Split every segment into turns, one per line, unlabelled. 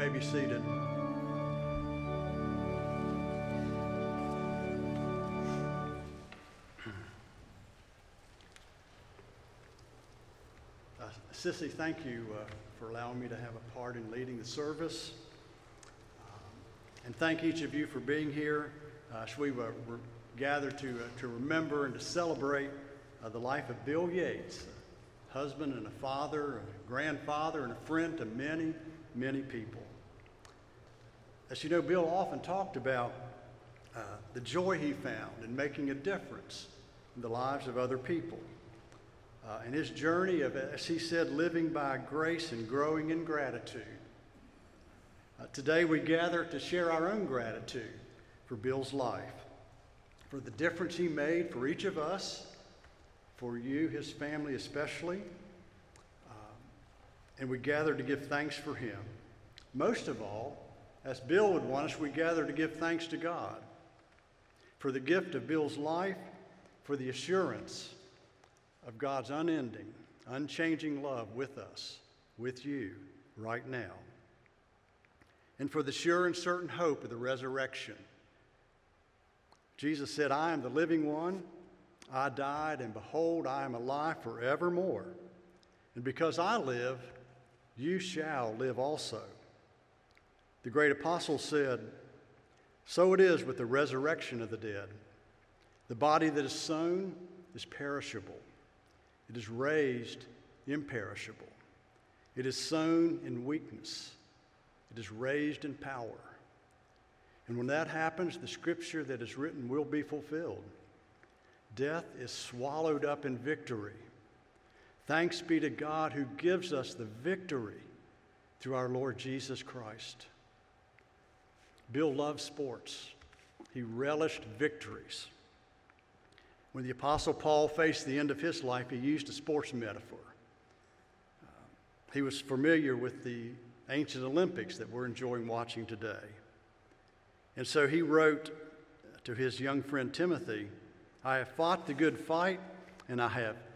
may be seated. Sissy, thank you for allowing me to have a part in leading the service. And thank each of you for being here as we were gathered to remember and to celebrate the life of Bill Yates, a husband and a father, a grandfather, and a friend to many, many people. As you know, Bill often talked about the joy he found in making a difference in the lives of other people. And his journey of, as he said, living by grace and growing in gratitude. Today we gather to share our own gratitude for Bill's life, for the difference he made for each of us, for you, his family especially. And we gather to give thanks for him. Most of all, as Bill would want us, we gather to give thanks to God for the gift of Bill's life, for the assurance of God's unending, unchanging love with us, with you, right now. And for the sure and certain hope of the resurrection. Jesus said, I am the living one. I died, and behold, I am alive forevermore. And because I live, you shall live also. The great apostle said, so it is with the resurrection of the dead. The body that is sown is perishable. It is raised imperishable. It is sown in weakness. It is raised in power. And when that happens, the scripture that is written will be fulfilled. Death is swallowed up in victory. Thanks be to God who gives us the victory through our Lord Jesus Christ. Bill loved sports. He relished victories. When the Apostle Paul faced the end of his life, he used a sports metaphor. He was familiar with the ancient Olympics that we're enjoying watching today. And so he wrote to his young friend Timothy, I have fought the good fight, and I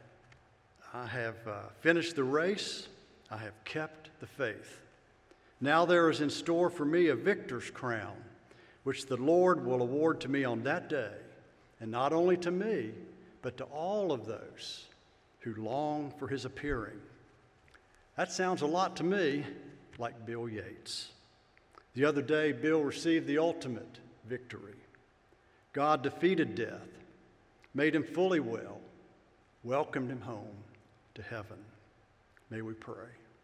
have finished the race. I have kept the faith. Now there is in store for me a victor's crown, which the Lord will award to me on that day. And not only to me, but to all of those who long for his appearing. That sounds a lot to me like Bill Yates. The other day, Bill received the ultimate victory. God defeated death, made him fully well, welcomed him home to heaven. May we pray.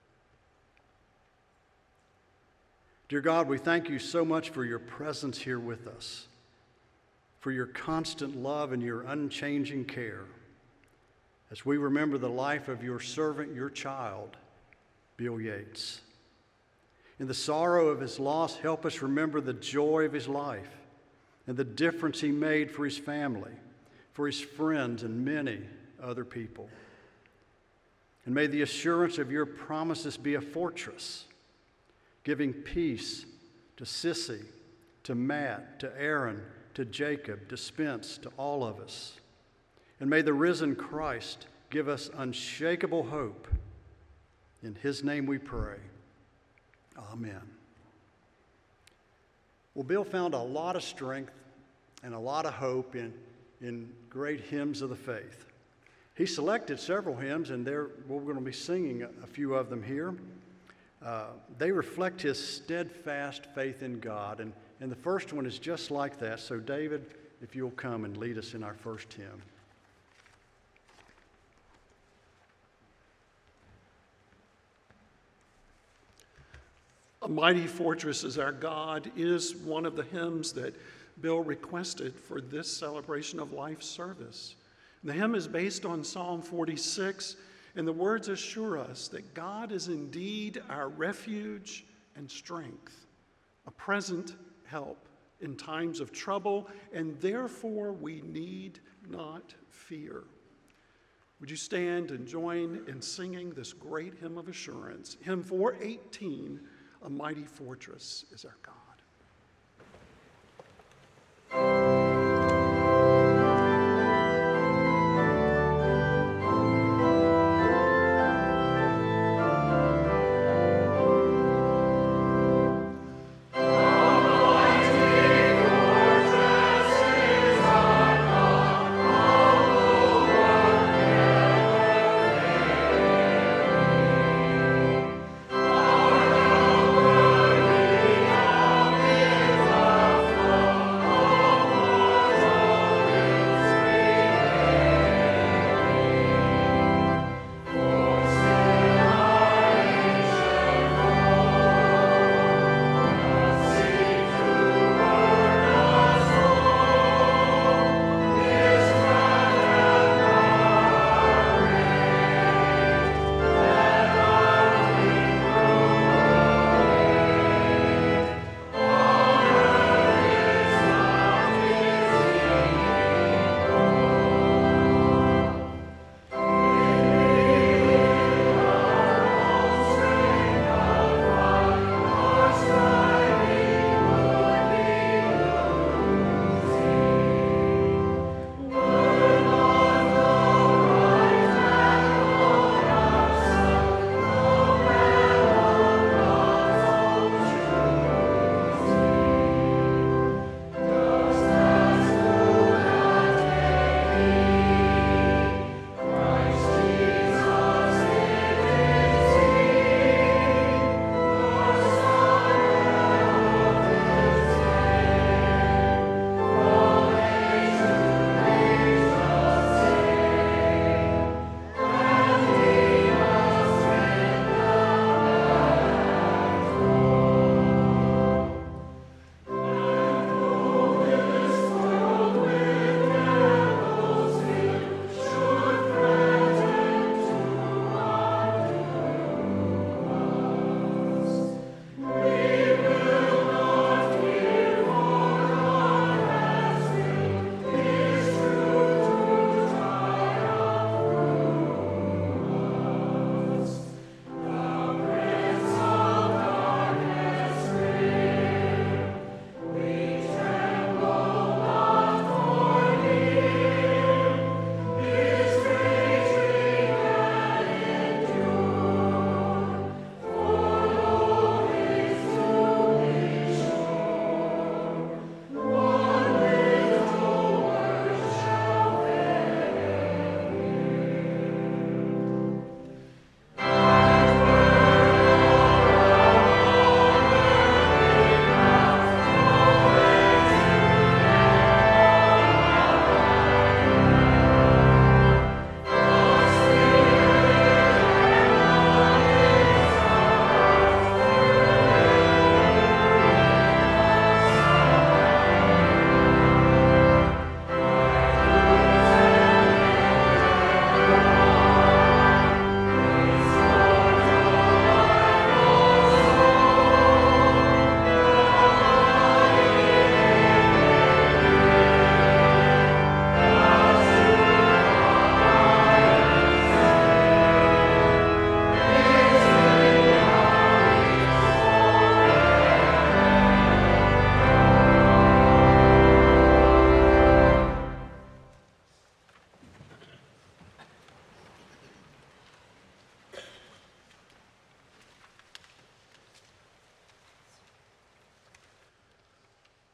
Dear God, we thank you so much for your presence here with us, for your constant love and your unchanging care. As we remember the life of your servant, your child, Bill Yates. In the sorrow of his loss, help us remember the joy of his life and the difference he made for his family, for his friends, and many other people. And may the assurance of your promises be a fortress, giving peace to Sissy, to Matt, to Aaron, to Jacob, to Spence, to all of us. And may the risen Christ give us unshakable hope. In his name we pray. Amen. Well, Bill found a lot of strength and a lot of hope in great hymns of the faith. He selected several hymns, and we're going to be singing a few of them here. They reflect his steadfast faith in God, and the first one is just like that. So David, if you'll come and lead us in our first hymn.
A Mighty Fortress is Our God is one of the hymns that Bill requested for this celebration of life service. The hymn is based on Psalm 46, and the words assure us that God is indeed our refuge and strength, a present help in times of trouble, and therefore we need not fear. Would you stand and join in singing this great hymn of assurance? Hymn 418, A Mighty Fortress is Our God.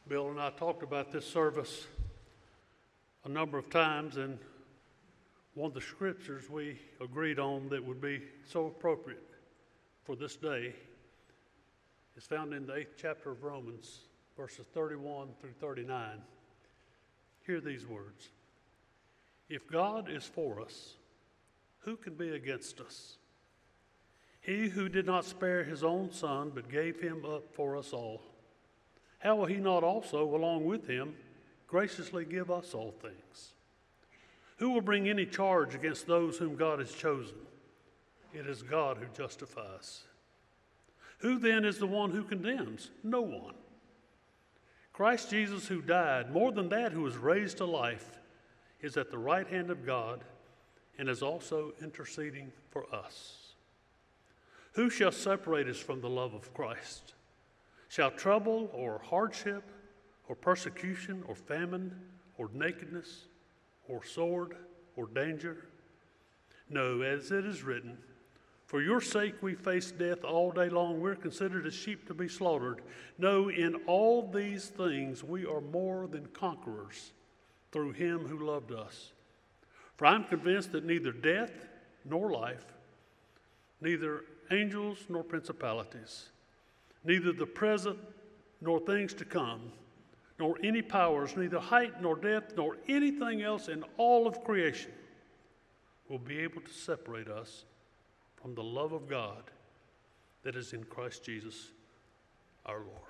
Bill and I talked about this service a number of times, and one of the scriptures we agreed on that would be so appropriate for this day is found in the 8th chapter of Romans, verses 31 through 39. Hear these words. If God is for us, who can be against us? He who did not spare his own son, but gave him up for us all, how will he not also, along with him, graciously give us all things? Who will bring any charge against those whom God has chosen? It is God who justifies. Who then is the one who condemns? No one. Christ Jesus, who died, more than that, who was raised to life, is at the right hand of God and is also interceding for us. Who shall separate us from the love of Christ? Shall trouble or hardship or persecution or famine or nakedness or sword or danger? No, as it is written, for your sake we face death all day long. We're considered as sheep to be slaughtered. No, in all these things we are more than conquerors through him who loved us. For I'm convinced that neither death nor life, neither angels nor principalities, neither the present nor things to come, nor any powers, neither height nor depth, nor anything else in all of creation will be able to separate us from the love of God that is in Christ Jesus our Lord.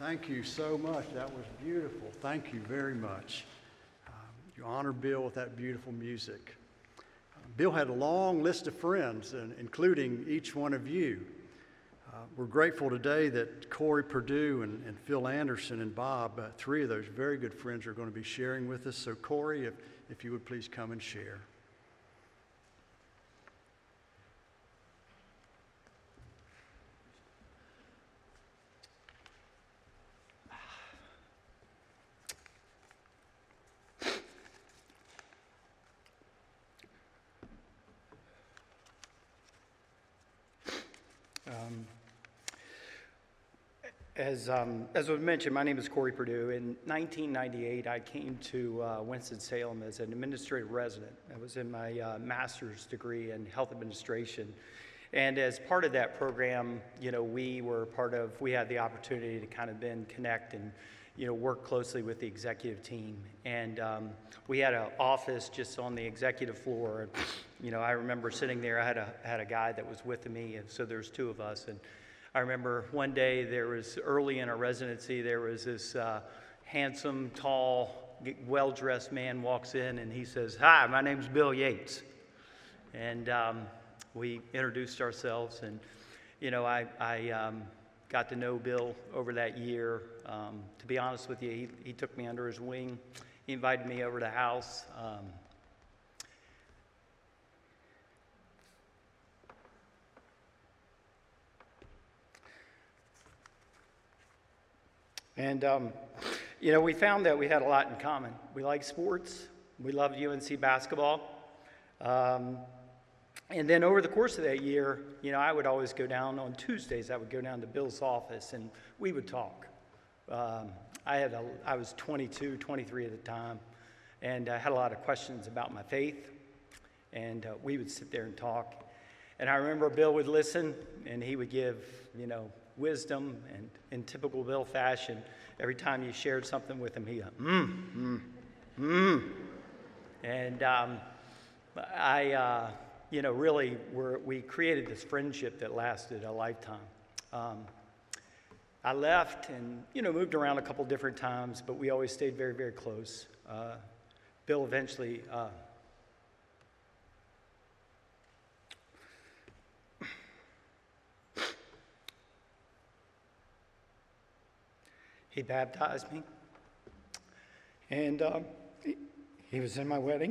Thank you so much. That was beautiful. Thank you very much. You honor Bill with that beautiful music. Bill had a long list of friends, including each one of you. We're grateful today that Corey Perdue and Phil Anderson and Bob, three of those very good friends, are going to be sharing with us. So Corey, if you would please come and share.
As was mentioned, my name is Corey Perdue. In 1998, I came to Winston-Salem as an administrative resident. I was in my master's degree in health administration. And as part of that program, we had the opportunity to kind of then connect and, work closely with the executive team. And we had an office just on the executive floor. I remember sitting there, I had a guy that was with me, and so there's two of us. And I remember one day early in our residency, there was this handsome, tall, well-dressed man walks in and he says, "Hi, my name's Bill Yates." And we introduced ourselves, and, I got to know Bill over that year. To be honest with you, he took me under his wing. He invited me over to the house. And, we found that we had a lot in common. We liked sports. We loved UNC basketball. And then over the course of that year, I would always go down on Tuesdays. I would go down to Bill's office, and we would talk. I was 22, 23 at the time, and I had a lot of questions about my faith. And we would sit there and talk. And I remember Bill would listen, and he would give, wisdom, and in typical Bill fashion, every time you shared something with him, he And we created this friendship that lasted a lifetime. I left and, moved around a couple different times, but we always stayed very, very close. Bill eventually he baptized me, and he was in my wedding.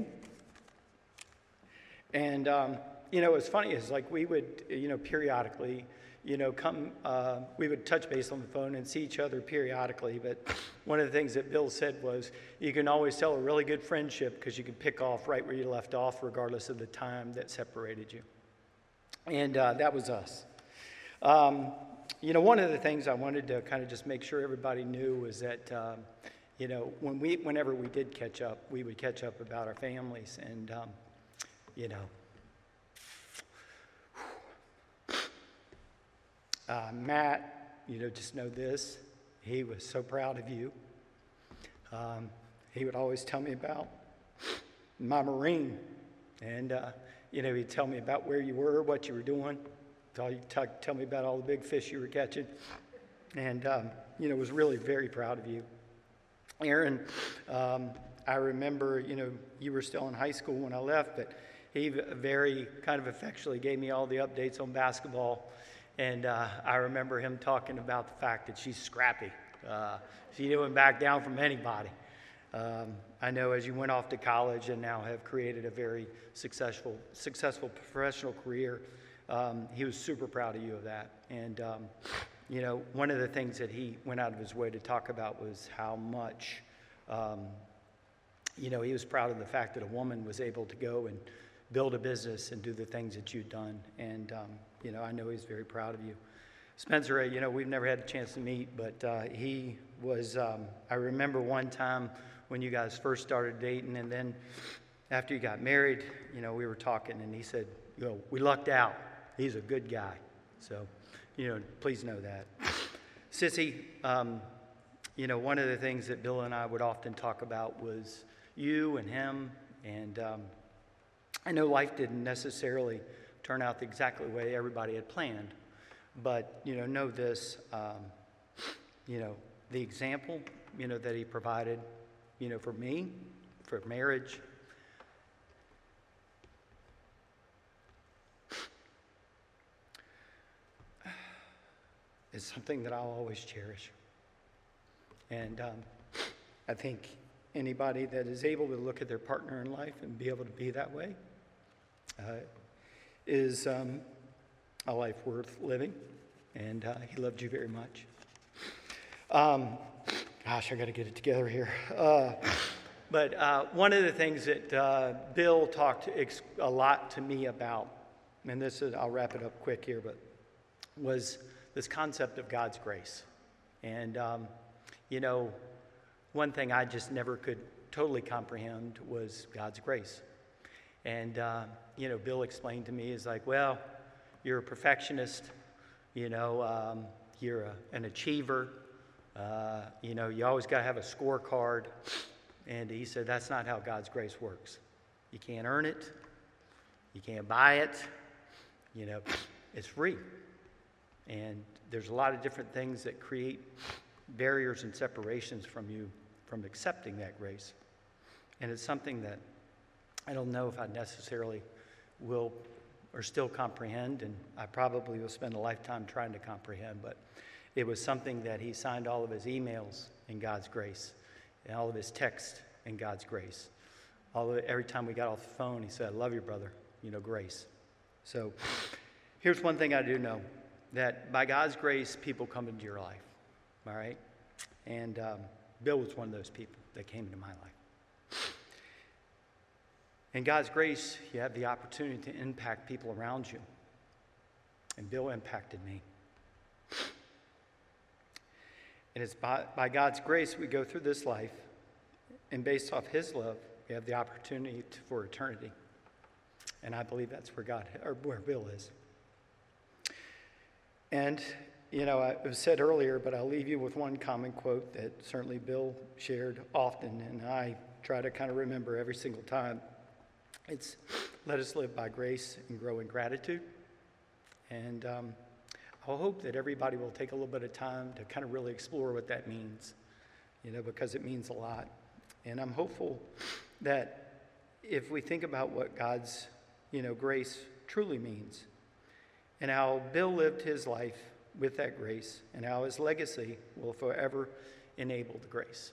And, what's funny is, we would, periodically, come, we would touch base on the phone and see each other periodically. But one of the things that Bill said was, you can always tell a really good friendship because you can pick off right where you left off, regardless of the time that separated you. And that was us. One of the things I wanted to kind of just make sure everybody knew was that, whenever we did catch up, we would catch up about our families. And, Matt, just know this, he was so proud of you. He would always tell me about my Marine. And, he'd tell me about where you were, what you were doing. Tell me about all the big fish you were catching. And, was really very proud of you. Aaron, I remember, you were still in high school when I left, but he very kind of affectionately gave me all the updates on basketball. And I remember him talking about the fact that she's scrappy. She didn't back down from anybody. I know as you went off to college and now have created a very successful professional career, he was super proud of you of that. And, one of the things that he went out of his way to talk about was how much, he was proud of the fact that a woman was able to go and build a business and do the things that you'd done. And, I know he's very proud of you. Spencer, we've never had a chance to meet, but he was, I remember one time when you guys first started dating, and then after you got married, we were talking, and he said, we lucked out. He's a good guy. So, please know that. Sissy, one of the things that Bill and I would often talk about was you and him. And I know life didn't necessarily turn out exactly the way everybody had planned. But, know this, the example, that he provided, for me, for marriage. Is something that I'll always cherish. And I think anybody that is able to look at their partner in life and be able to be that way is a life worth living. And he loved you very much. Gosh, I got to get it together here. But one of the things that Bill talked a lot to me about, and this is, I'll wrap it up quick here, but was this concept of God's grace. And, one thing I just never could totally comprehend was God's grace. And, Bill explained to me, is like, well, you're a perfectionist, you're an achiever, you always got to have a scorecard. And he said, that's not how God's grace works. You can't earn it. You can't buy it. It's free. And there's a lot of different things that create barriers and separations from you from accepting that grace. And it's something that I don't know if I necessarily will or still comprehend, and I probably will spend a lifetime trying to comprehend, but it was something that he signed all of his emails in God's grace, and all of his texts in God's grace. Every time we got off the phone, he said, I love you, brother, grace. So here's one thing I do know, that by God's grace, people come into your life, all right? And Bill was one of those people that came into my life. In God's grace, you have the opportunity to impact people around you. And Bill impacted me. And it's by God's grace we go through this life, and based off his love, we have the opportunity for eternity. And I believe that's where Bill is. And, it was said earlier, but I'll leave you with one common quote that certainly Bill shared often, and I try to kind of remember every single time. It's, let us live by grace and grow in gratitude. And I'll hope that everybody will take a little bit of time to kind of really explore what that means, because it means a lot. And I'm hopeful that if we think about what God's, grace truly means, and how Bill lived his life with that grace, and how his legacy will forever enable the grace.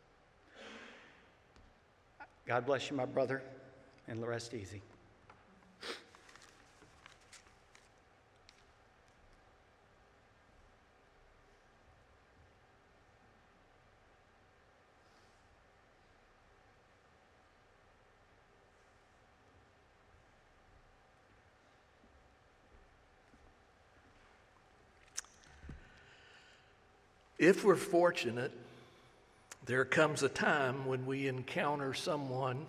God bless you, my brother, and rest easy.
If we're fortunate, there comes a time when we encounter someone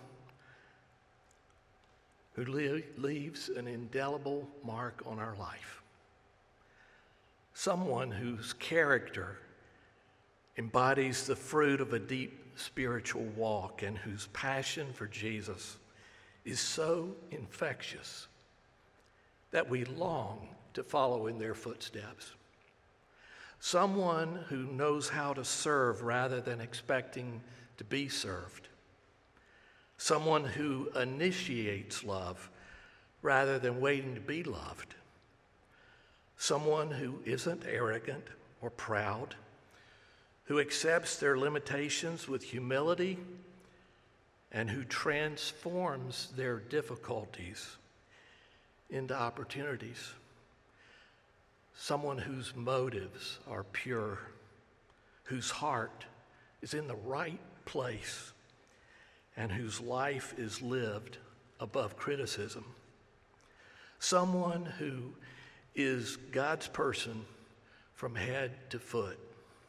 who leaves an indelible mark on our life. Someone whose character embodies the fruit of a deep spiritual walk and whose passion for Jesus is so infectious that we long to follow in their footsteps. Someone who knows how to serve rather than expecting to be served. Someone who initiates love rather than waiting to be loved. Someone who isn't arrogant or proud, who accepts their limitations with humility and who transforms their difficulties into opportunities. Someone whose motives are pure, whose heart is in the right place, and whose life is lived above criticism. Someone who is God's person from head to foot.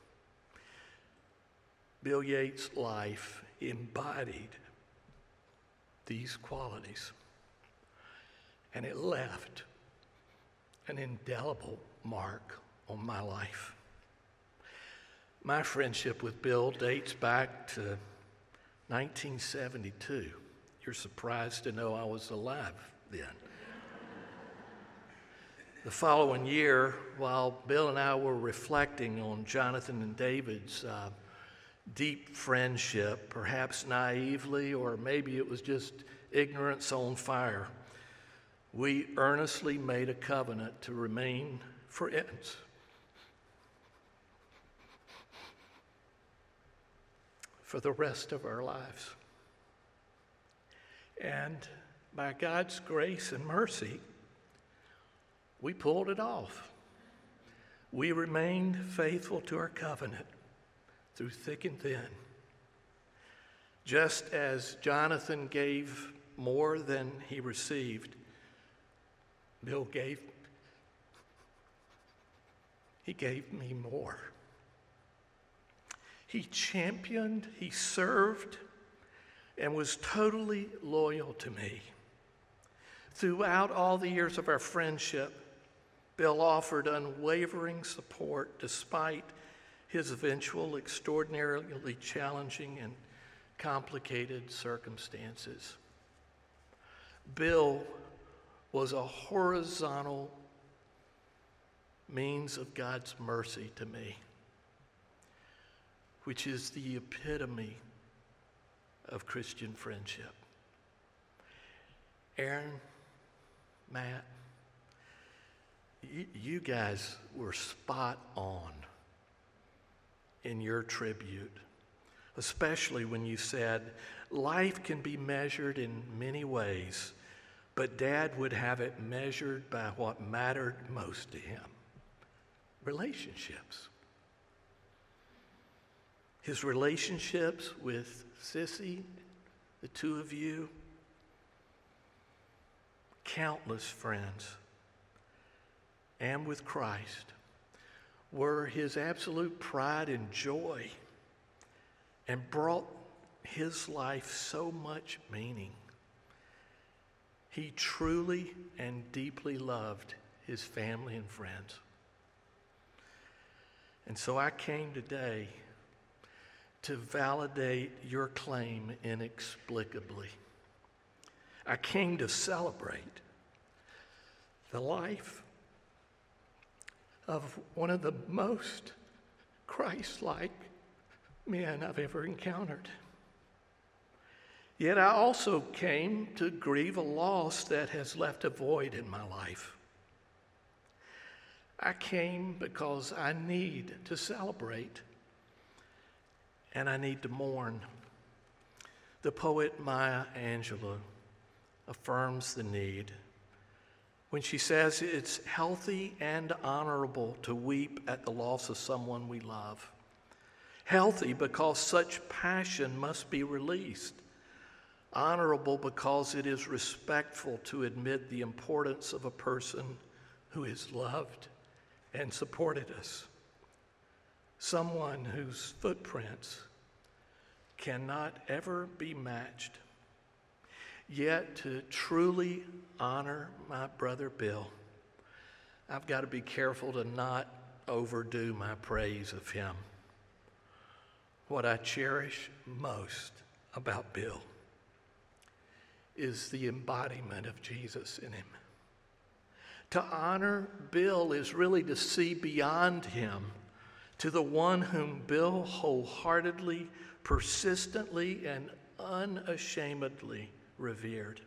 Bill Yates' life embodied these qualities, and it left an indelible mark on my life. My friendship with Bill dates back to 1972. You're surprised to know I was alive then. The following year, while Bill and I were reflecting on Jonathan and David's deep friendship, perhaps naively, or maybe it was just ignorance on fire, we earnestly made a covenant to remain friends. For the rest of our lives. And by God's grace and mercy, we pulled it off. We remained faithful to our covenant through thick and thin. Just as Jonathan gave more than he received, Bill gave me more. He championed, he served, and was totally loyal to me. Throughout all the years of our friendship, Bill offered unwavering support despite his eventual extraordinarily challenging and complicated circumstances. Bill was a horizontal means of God's mercy to me, which is the epitome of Christian friendship. Aaron, Matt, you guys were spot on in your tribute, especially when you said, life can be measured in many ways, but Dad would have it measured by what mattered most to him, relationships. His relationships with Sissy, the two of you, countless friends, and with Christ were his absolute pride and joy and brought his life so much meaning. He truly and deeply loved his family and friends. And so I came today to validate your claim inexplicably. I came to celebrate the life of one of the most Christ-like men I've ever encountered. Yet I also came to grieve a loss that has left a void in my life. I came because I need to celebrate and I need to mourn. The poet Maya Angelou affirms the need when she says it's healthy and honorable to weep at the loss of someone we love. Healthy because such passion must be released. Honorable because it is respectful to admit the importance of a person who has loved and supported us. Someone whose footprints cannot ever be matched. Yet to truly honor my brother Bill, I've got to be careful to not overdo my praise of him. What I cherish most about Bill is the embodiment of Jesus in him. To honor Bill is really to see beyond him to the one whom Bill wholeheartedly, persistently, and unashamedly revered.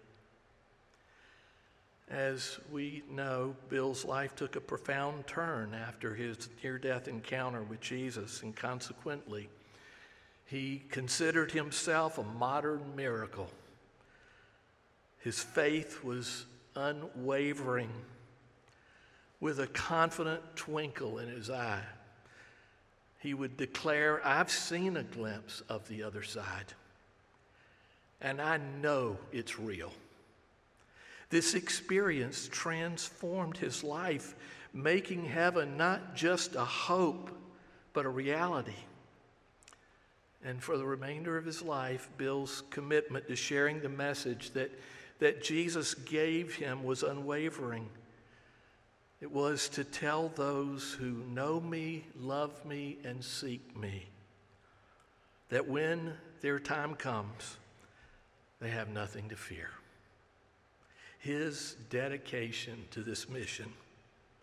As we know, Bill's life took a profound turn after his near-death encounter with Jesus, and consequently, he considered himself a modern miracle. His faith was unwavering, with a confident twinkle in his eye. He would declare, "I've seen a glimpse of the other side, and I know it's real." This experience transformed his life, making heaven not just a hope, but a reality. And for the remainder of his life, Bill's commitment to sharing the message that Jesus gave him was unwavering. It was to tell those who know me, love me, and seek me that when their time comes, they have nothing to fear. His dedication to this mission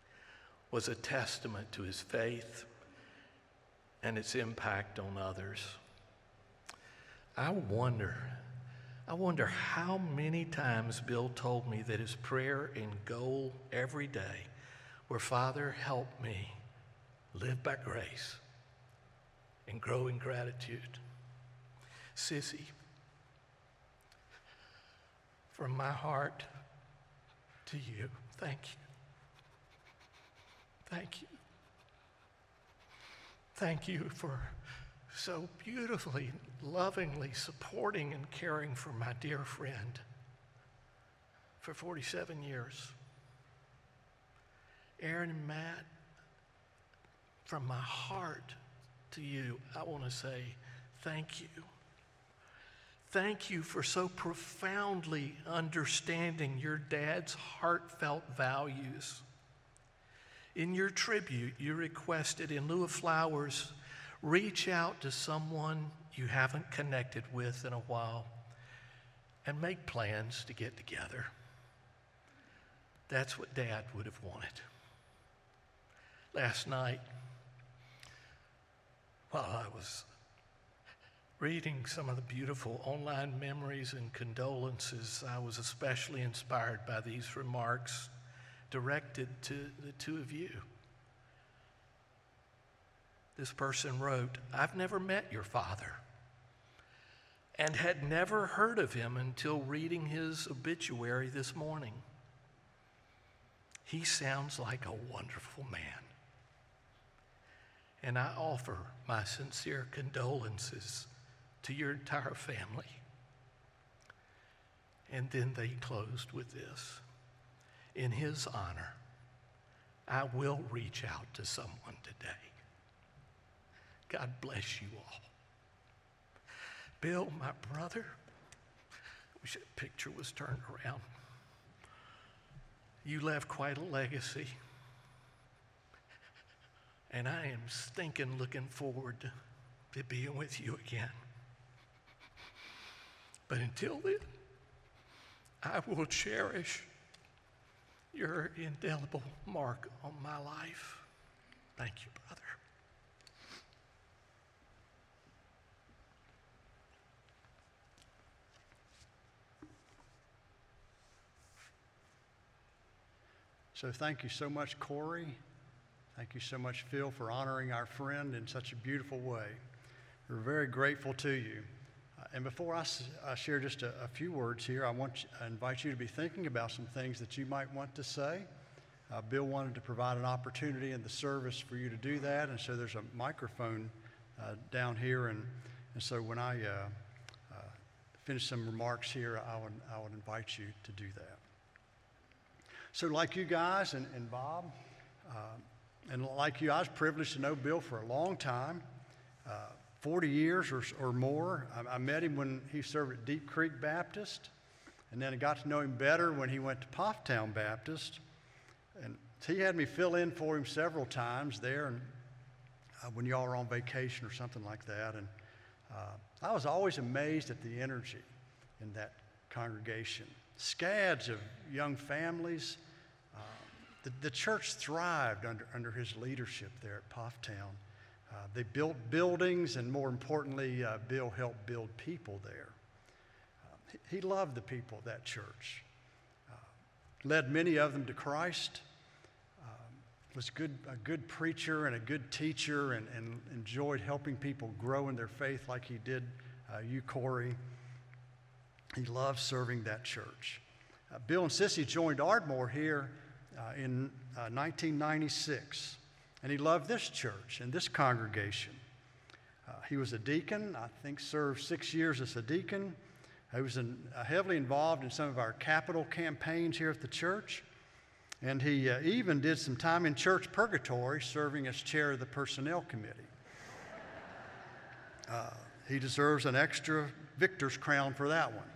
was a testament to his faith and its impact on others. I wonder how many times Bill told me that his prayer and goal every day were, Father, help me live by grace and grow in gratitude. Sissy, from my heart to you, thank you. Thank you. Thank you for so beautifully, lovingly supporting and caring for my dear friend for 47 years. Aaron and Matt, from my heart to you, I want to say thank you. Thank you for so profoundly understanding your dad's heartfelt values. In your tribute, you requested, in lieu of flowers, reach out to someone you haven't connected with in a while and make plans to get together. That's what Dad would have wanted. Last night, while I was reading some of the beautiful online memories and condolences, I was especially inspired by these remarks directed to the two of you. This person wrote, I've never met your father and had never heard of him until reading his obituary this morning. He sounds like a wonderful man. And I offer my sincere condolences to your entire family. And then they closed with this. In his honor, I will reach out to someone today. God bless you all. Bill, my brother, I wish that picture was turned around. You left quite a legacy. And I am stinking looking forward to being with you again. But until then, I will cherish your indelible mark on my life. Thank you, brother.
So thank you so much, Corey. Thank you so much, Phil, for honoring our friend in such a beautiful way. We're very grateful to you. And before I share just a few words here, I invite you to be thinking about some things that you might want to say. Bill wanted to provide an opportunity in the service for you to do that, and so there's a microphone down here, and so when I finish some remarks here, I would invite you to do that. So like you guys and Bob, and like you, I was privileged to know Bill for a long time, 40 years or more. I met him when he served at Deep Creek Baptist, and then I got to know him better when he went to Pofftown Baptist. And he had me fill in for him several times there, and when y'all were on vacation or something like that. And I was always amazed at the energy in that congregation. Scads of young families. The church thrived under his leadership there at Pofftown. They built buildings, and more importantly, Bill helped build people there. He loved the people of that church, led many of them to Christ, was a good preacher and a good teacher, and enjoyed helping people grow in their faith like he did you, Corey. He loved serving that church. Bill and Sissy joined Ardmore here in 1996, and he loved this church and this congregation. He was a deacon, I think served 6 years as a deacon. He was heavily involved in some of our capital campaigns here at the church, and he even did some time in church purgatory serving as chair of the personnel committee. He deserves an extra victor's crown for that one.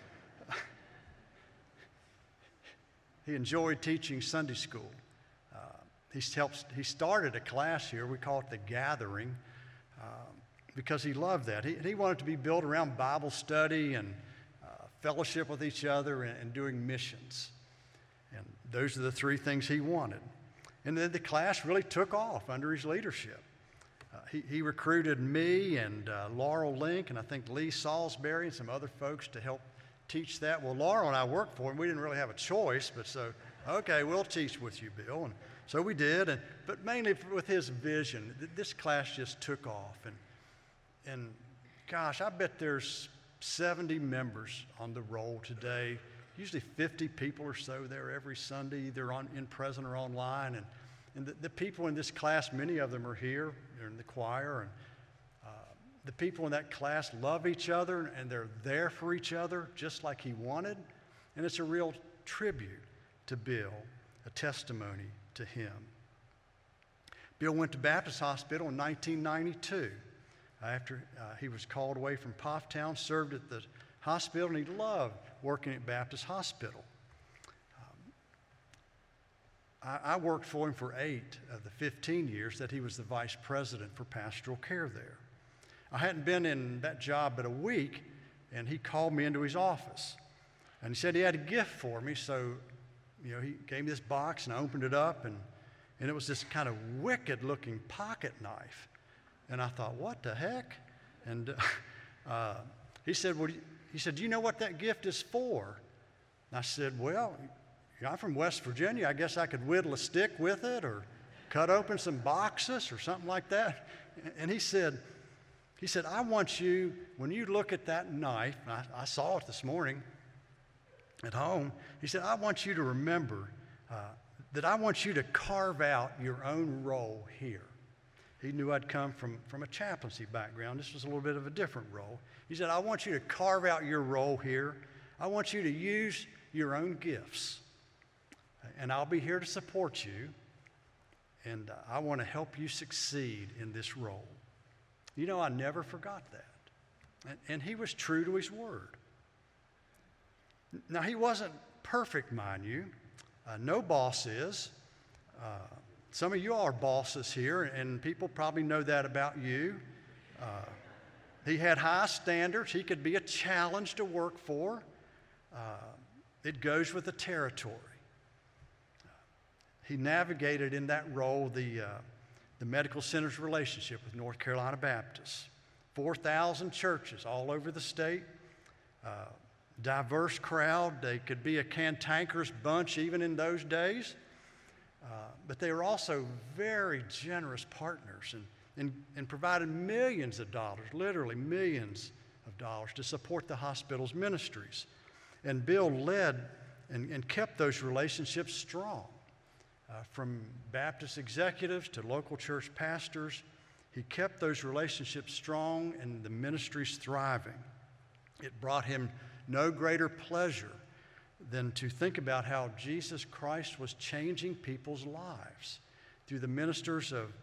He enjoyed teaching Sunday school. He started a class here, we call it The Gathering, because he loved that. He wanted to be built around Bible study and fellowship with each other and doing missions. And those are the three things he wanted. And then the class really took off under his leadership. He recruited me and Laurel Link, and I think Lee Salisbury and some other folks to help teach that. Well, Laurel and I worked for him. We didn't really have a choice, but so, okay, we'll teach with you, Bill. And so we did, but mainly with his vision. This class just took off. And gosh, I bet there's 70 members on the roll today. Usually 50 people or so there every Sunday, either in person or online. And the people in this class, many of them are here. They're in the choir. And the people in that class love each other, and they're there for each other just like he wanted. And it's a real tribute to Bill, a testimony to him. Bill went to Baptist Hospital in 1992 after he was called away from Pofftown, served at the hospital, and he loved working at Baptist Hospital. I worked for him for 8 of the 15 years that he was the vice president for pastoral care there. I hadn't been in that job but a week, and he called me into his office. And he said he had a gift for me, so he gave me this box, and I opened it up, and it was this kind of wicked-looking pocket knife. And I thought, what the heck? And he said, do you know what that gift is for? And I said, well, I'm from West Virginia. I guess I could whittle a stick with it or cut open some boxes or something like that. And he said, I want you, when you look at that knife, I saw it this morning at home, he said, I want you to remember that I want you to carve out your own role here. He knew I'd come from a chaplaincy background. This was a little bit of a different role. He said, I want you to carve out your role here. I want you to use your own gifts. And I'll be here to support you. And I want to help you succeed in this role. I never forgot that. And he was true to his word. Now, he wasn't perfect, mind you. No boss is. Some of you are bosses here, and people probably know that about you. He had high standards. He could be a challenge to work for. It goes with the territory. He navigated in that role the medical center's relationship with North Carolina Baptist. 4,000 churches all over the state. Diverse crowd. They could be a cantankerous bunch even in those days. But they were also very generous partners and provided millions of dollars, literally millions of dollars, to support the hospital's ministries. And Bill led and kept those relationships strong. From Baptist executives to local church pastors, he kept those relationships strong and the ministries thriving. It brought him no greater pleasure than to think about how Jesus Christ was changing people's lives through the ministries of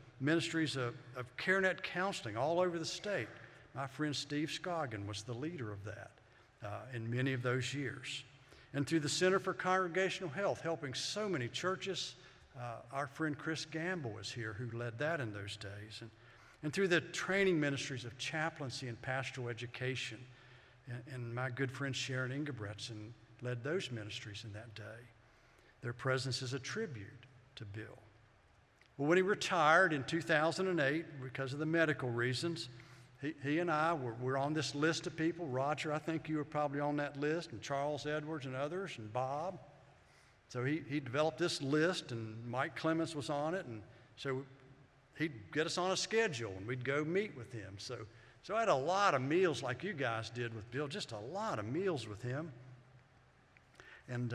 CareNet counseling all over the state. My friend Steve Scoggin was the leader of that in many of those years. And through the Center for Congregational Health, helping so many churches. Our friend Chris Gamble was here who led that in those days. And through the training ministries of chaplaincy and pastoral education. And my good friend Sharon Ingebretson led those ministries in that day. Their presence is a tribute to Bill. Well, when he retired in 2008, because of the medical reasons, he and I were on this list of people. Roger, I think you were probably on that list, and Charles Edwards and others, and Bob. So he developed this list, and Mike Clemens was on it, and so he'd get us on a schedule, and we'd go meet with him. So I had a lot of meals like you guys did with Bill, just a lot of meals with him. And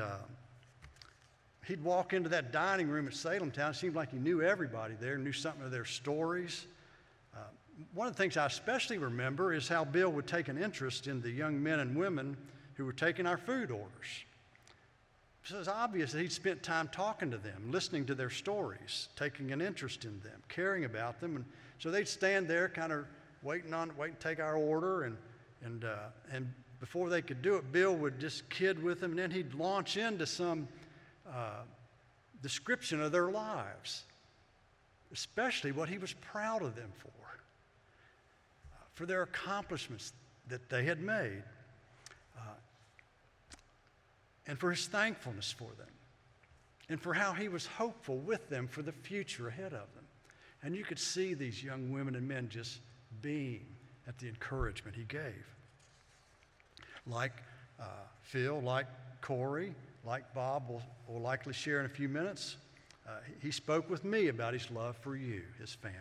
he'd walk into that dining room at Salem Town. It seemed like he knew everybody there, knew something of their stories. One of the things I especially remember is how Bill would take an interest in the young men and women who were taking our food orders. So it's obvious that he'd spent time talking to them, listening to their stories, taking an interest in them, caring about them. And so they'd stand there kind of waiting to take our order. And before they could do it, Bill would just kid with them, and then he'd launch into some description of their lives, especially what he was proud of them for their accomplishments that they had made. And for his thankfulness for them. and for how he was hopeful with them for the future ahead of them. And you could see these young women and men just beam at the encouragement he gave. Like Phil, like Corey, like Bob will likely share in a few minutes, he spoke with me about his love for you, his family.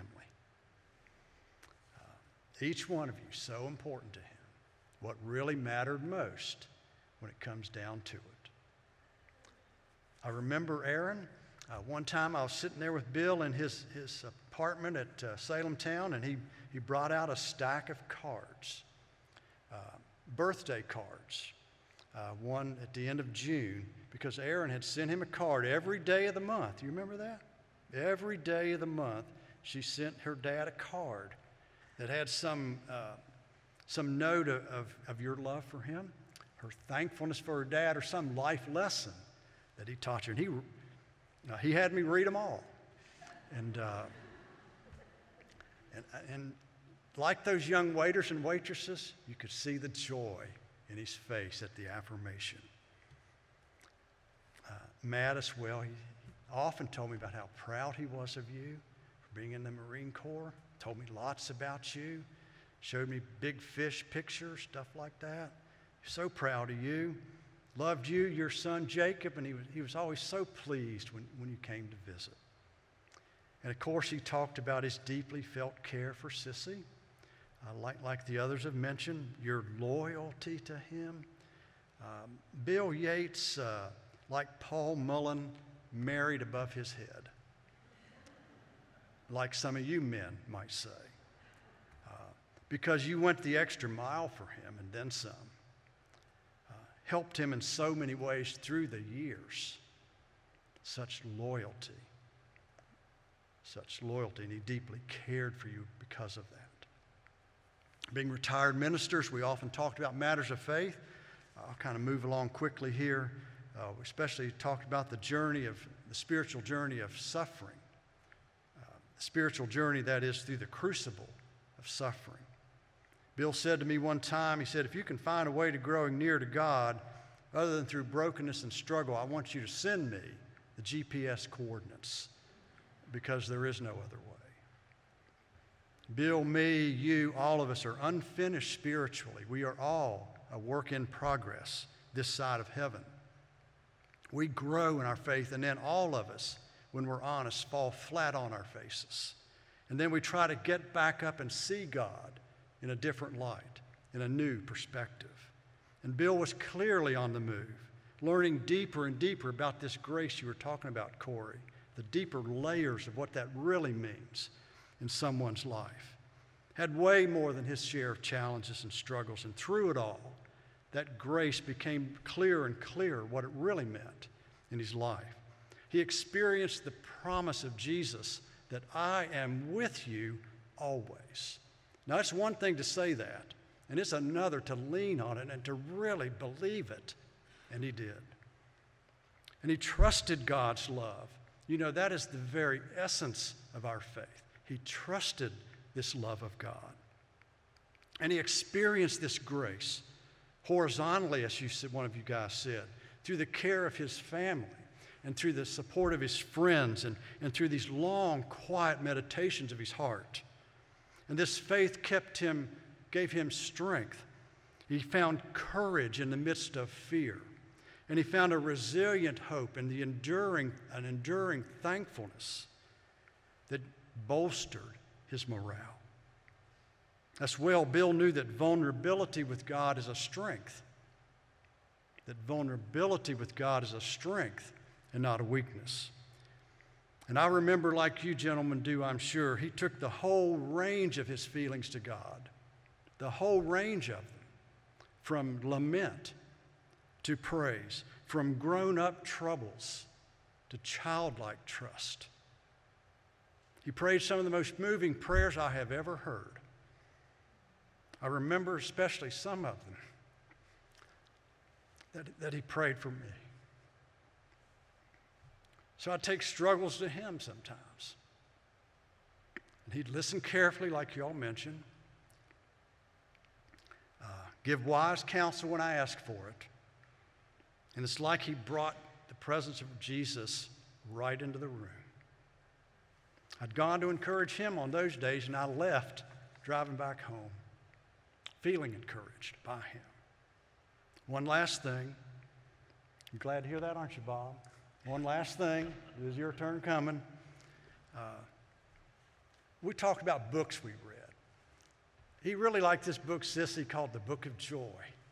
Each one of you so important to him. What really mattered most when it comes down to it. I remember Aaron. One time I was sitting there with Bill in his apartment at Salem Town, and he brought out a stack of cards, birthday cards, one at the end of June, because Aaron had sent him a card every day of the month. You remember that? Every day of the month, she sent her dad a card that had some note of your love for him, her thankfulness for her dad, or some life lesson that he taught you. And he had me read them all. And like those young waiters and waitresses, you could see the joy in his face at the affirmation. Matt as well, he often told me about how proud he was of you for being in the Marine Corps, told me lots about you, showed me big fish pictures, stuff like that. So proud of you. Loved you, your son Jacob, and he was always so pleased when you came to visit. And of course, he talked about his deeply felt care for Sissy. Like the others have mentioned, your loyalty to him. Bill Yates, like Paul Mullen, married above his head, like some of you men might say, because you went the extra mile for him and then some. Helped him in so many ways through the years. Such loyalty, and he deeply cared for you because of that. Being retired ministers, we often talked about matters of faith. I'll kind of move along quickly here. We especially talked about the spiritual journey of suffering. The spiritual journey that is through the crucible of suffering. Bill said to me one time, he said, if you can find a way to growing near to God other than through brokenness and struggle, I want you to send me the GPS coordinates because there is no other way. Bill, me, you, all of us are unfinished spiritually. We are all a work in progress this side of heaven. We grow in our faith, and then all of us, when we're honest, fall flat on our faces. And then we try to get back up and see God in a different light, in a new perspective. And Bill was clearly on the move, learning deeper and deeper about this grace you were talking about, Corey, the deeper layers of what that really means in someone's life. Had way more than his share of challenges and struggles, and through it all, that grace became clearer and clearer what it really meant in his life. He experienced the promise of Jesus that I am with you always. Now, it's one thing to say that, and it's another to lean on it and to really believe it, and he did. And he trusted God's love. You know, that is the very essence of our faith. He trusted this love of God. And he experienced this grace horizontally, as one of you guys said, through the care of his family and through the support of his friends and through these long, quiet meditations of his heart. And this faith gave him strength. He found courage in the midst of fear. And he found a resilient hope and an enduring thankfulness that bolstered his morale. As well, Bill knew that vulnerability with God is a strength. That vulnerability with God is a strength and not a weakness. And I remember, like you gentlemen do, I'm sure, he took the whole range of his feelings to God, the whole range of them, from lament to praise, from grown-up troubles to childlike trust. He prayed some of the most moving prayers I have ever heard. I remember especially some of them that he prayed for me. So I take struggles to him sometimes. And he'd listen carefully, like y'all mentioned, give wise counsel when I asked for it. And it's like he brought the presence of Jesus right into the room. I'd gone to encourage him on those days, and I left driving back home, feeling encouraged by him. One last thing. You're glad to hear that, aren't you, Bob? One last thing. It is your turn coming. We talked about books we read. He really liked this book, Sissy, called The Book of Joy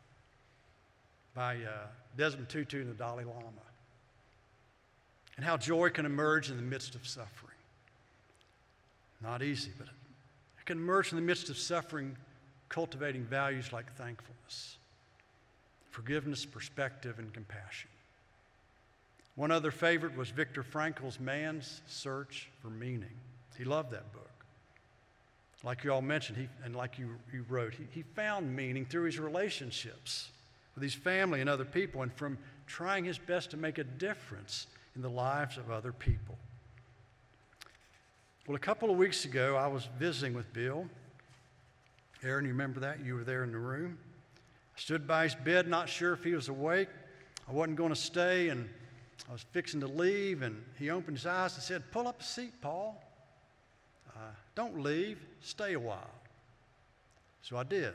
by Desmond Tutu and the Dalai Lama, and how joy can emerge in the midst of suffering. Not easy, but it can emerge in the midst of suffering, cultivating values like thankfulness, forgiveness, perspective, and compassion. One other favorite was Viktor Frankl's Man's Search for Meaning. He loved that book. Like you all mentioned, and like you wrote, he found meaning through his relationships with his family and other people, and from trying his best to make a difference in the lives of other people. Well, a couple of weeks ago, I was visiting with Bill. Aaron, you remember that? You were there in the room. I stood by his bed, not sure if he was awake. I wasn't going to stay, and I was fixing to leave, and he opened his eyes and said, "Pull up a seat, Paul. Don't leave. Stay a while." So I did.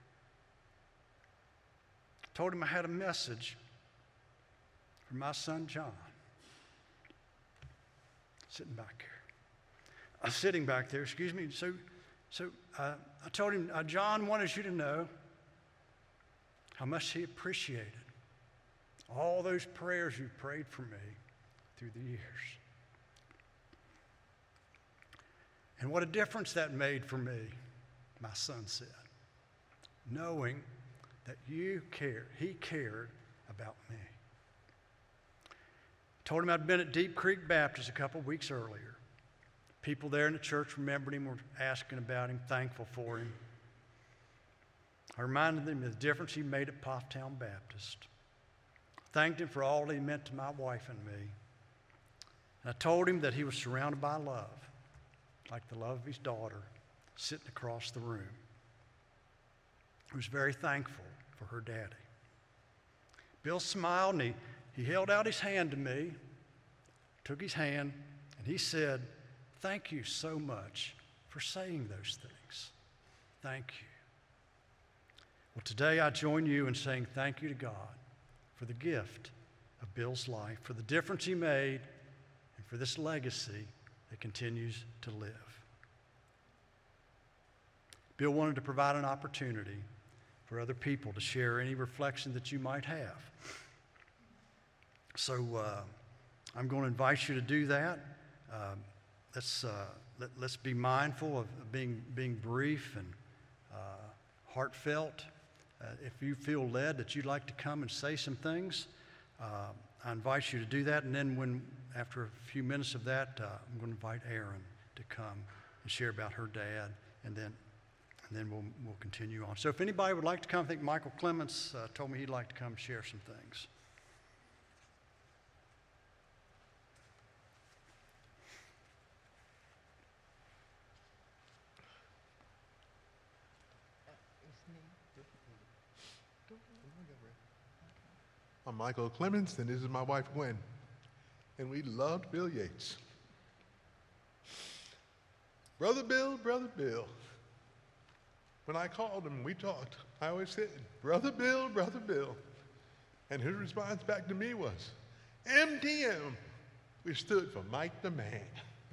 I told him I had a message for my son, John, sitting back there, excuse me. So I told him, John wanted you to know how much he appreciated all those prayers you prayed for me through the years. And what a difference that made for me, my son said, knowing that he cared about me. I told him I'd been at Deep Creek Baptist a couple weeks earlier. People there in the church remembered him, were asking about him, thankful for him. I reminded them of the difference he made at Pofftown Baptist. Thanked him for all he meant to my wife and me. And I told him that he was surrounded by love, like the love of his daughter sitting across the room. He was very thankful for her daddy. Bill smiled, and he held out his hand to me, took his hand, and he said, "Thank you so much for saying those things. Thank you." Well, today I join you in saying thank you to God for the gift of Bill's life, for the difference he made, and for this legacy that continues to live. Bill wanted to provide an opportunity for other people to share any reflection that you might have. So I'm going to invite you to do that. Let's be mindful of being brief and heartfelt. If you feel led that you'd like to come and say some things, I invite you to do that. And then after a few minutes of that, I'm going to invite Erin to come and share about her dad, and then we'll continue on. So if anybody would like to come, I think Michael Clements told me he'd like to come share some things.
I'm Michael Clements, and this is my wife, Gwen. And we loved Bill Yates. Brother Bill, Brother Bill. When I called him, we talked, I always said, Brother Bill, Brother Bill. And his response back to me was, MTM, which stood for Mike the Man.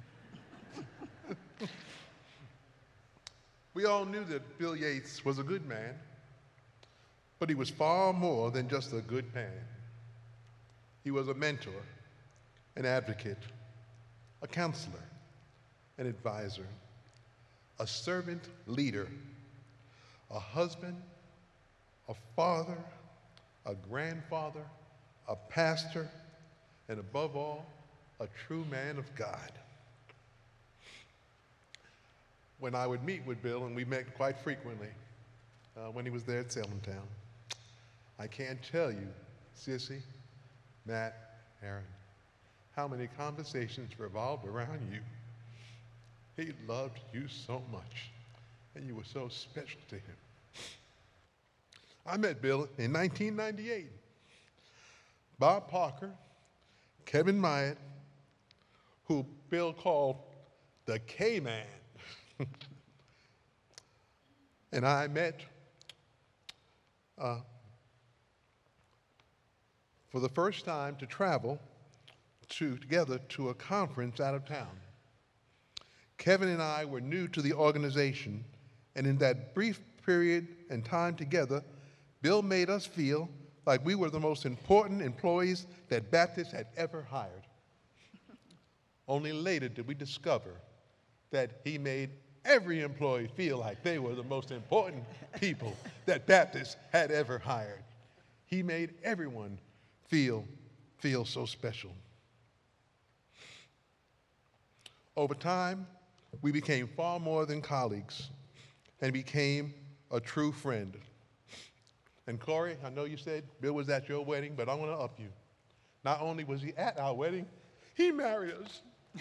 We all knew that Bill Yates was a good man, but he was far more than just a good man. He was a mentor, an advocate, a counselor, an advisor, a servant leader, a husband, a father, a grandfather, a pastor, and above all, a true man of God. When I would meet with Bill, and we met quite frequently when he was there at Salem Town, I can't tell you, Sissy, Matt, Aaron, how many conversations revolved around you. He loved you so much, and you were so special to him. I met Bill in 1998. Bob Parker Kevin Myatt, who Bill called the K-Man, and I met for the first time to travel together to a conference out of town. Kevin and I were new to the organization, and in that brief period and time together, Bill made us feel like we were the most important employees that Baptist had ever hired. Only later did we discover that he made every employee feel like they were the most important people that Baptist had ever hired. He made everyone feel so special. Over time, we became far more than colleagues and became a true friend. And Corey, I know you said Bill was at your wedding, but I want to up you. Not only was he at our wedding, he married us.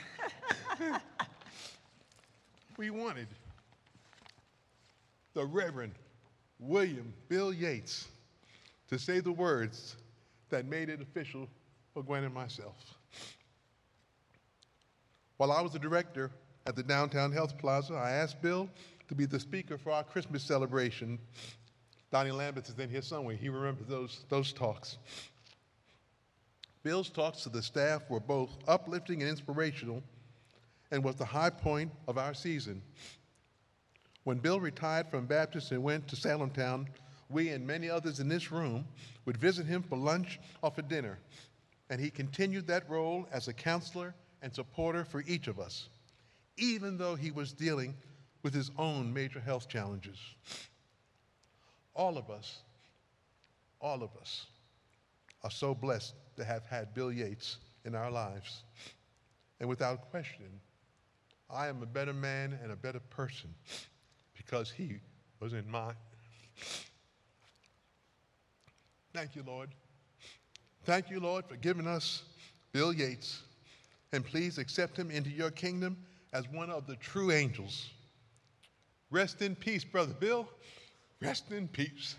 We wanted the Reverend William Bill Yates to say the words that made it official for Gwen and myself. While I was the director at the Downtown Health Plaza, I asked Bill to be the speaker for our Christmas celebration. Donnie Lambert is in here somewhere. He remembers those talks. Bill's talks to the staff were both uplifting and inspirational and was the high point of our season. When Bill retired from Baptist and went to Salem Town, we and many others in this room would visit him for lunch or for dinner, and he continued that role as a counselor and supporter for each of us, even though he was dealing with his own major health challenges. All of us are so blessed to have had Bill Yates in our lives. And without question, I am a better man and a better person because he was in mine. Thank you, Lord. Thank you, Lord, for giving us Bill Yates, and please accept him into your kingdom as one of the true angels. Rest in peace, Brother Bill. Rest in peace.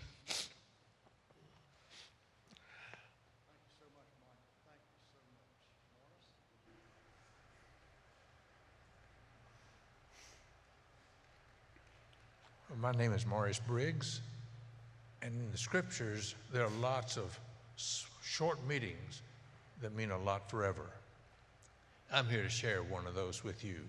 My name is Maurice Briggs, and in the scriptures, there are lots of short meetings that mean a lot forever. I'm here to share one of those with you.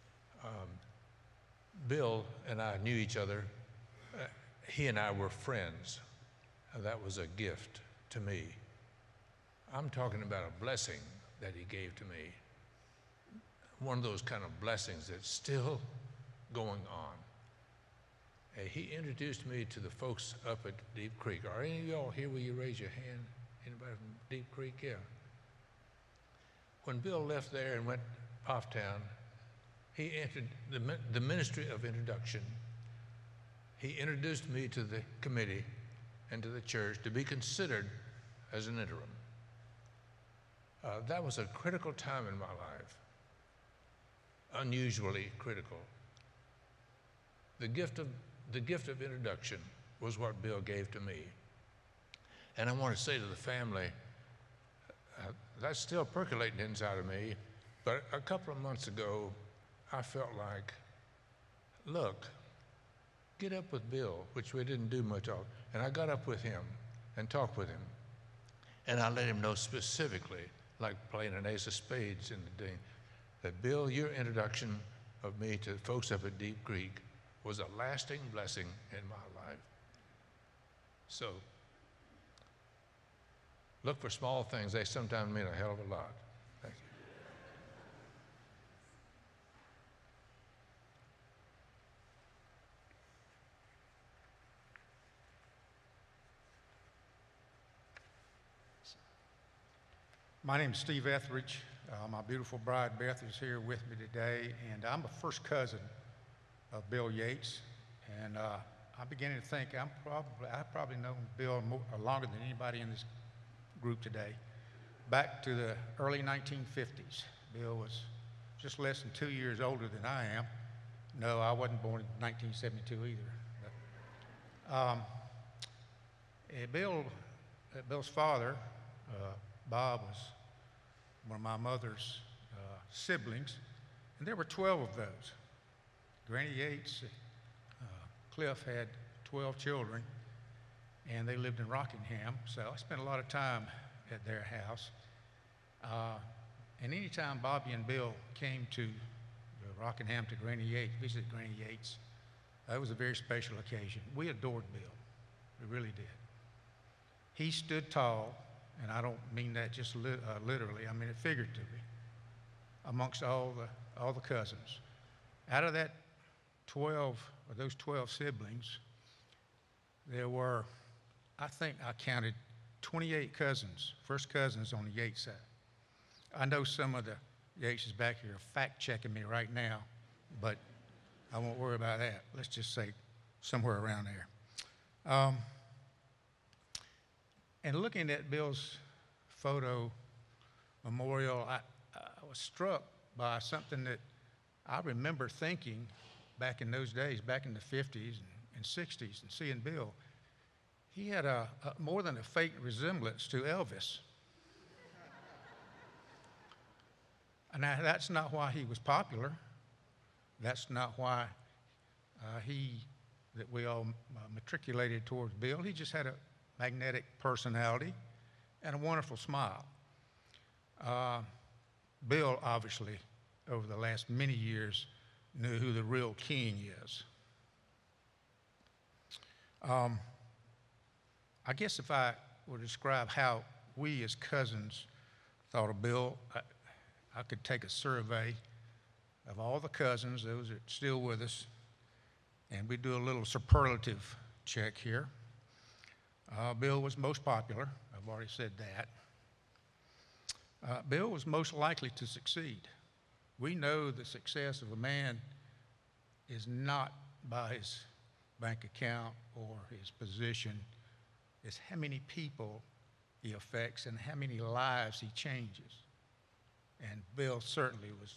Bill and I knew each other. He and I were friends. That was a gift to me. I'm talking about a blessing that he gave to me. One of those kind of blessings that's still going on. He introduced me to the folks up at Deep Creek. Are any of y'all here? Will you raise your hand? Anybody from Deep Creek? Yeah. When Bill left there and went off-town, he entered the ministry of introduction. He introduced me to the committee and to the church to be considered as an interim. That was a critical time in my life, unusually critical. The gift of introduction was what Bill gave to me. And I want to say to the family, that's still percolating inside of me, but a couple of months ago, I felt like, look, get up with Bill, which we didn't do much of, and I got up with him and talked with him. And I let him know specifically, like playing an ace of spades in the day, that Bill, your introduction of me to folks up at Deep Creek was a lasting blessing in my life. So, look for small things. They sometimes mean a hell of a lot. Thank you.
My name is Steve Etheridge. My beautiful bride Beth is here with me today, and I'm a first cousin of Bill Yates. And I'm beginning to think I've probably known Bill longer than anybody in this group today. Back to the early 1950s. Bill was just less than 2 years older than I am. No, I wasn't born in 1972 either. But, Bill's father, Bob, was one of my mother's siblings, and there were 12 of those. Granny Yates, Cliff had 12 children, and they lived in Rockingham, so I spent a lot of time at their house. And anytime Bobby and Bill came to Rockingham to Granny Yates, visited Granny Yates, that was a very special occasion. We adored Bill. We really did. He stood tall, and I don't mean that just literally, I mean it figuratively, amongst all the cousins. Out of that 12, or those 12 siblings, there were, I think I counted 28 cousins, first cousins on the Yates side. I know some of the Yateses back here are fact-checking me right now, but I won't worry about that. Let's just say somewhere around there. And looking at Bill's photo memorial, I was struck by something that I remember thinking back in those days, back in the 50s and 60s, and seeing Bill. He had a more than a fake resemblance to Elvis. And that's not why he was popular. That's not why that we all matriculated towards Bill. He just had a magnetic personality and a wonderful smile. Bill, obviously, over the last many years, knew who the real king is. I guess if I were to describe how we as cousins thought of Bill, I could take a survey of all the cousins, those that are still with us, and we do a little superlative check here. Bill was most popular. I've already said that. Bill was most likely to succeed. We know the success of a man is not by his bank account or his position. It's how many people he affects and how many lives he changes. And Bill certainly was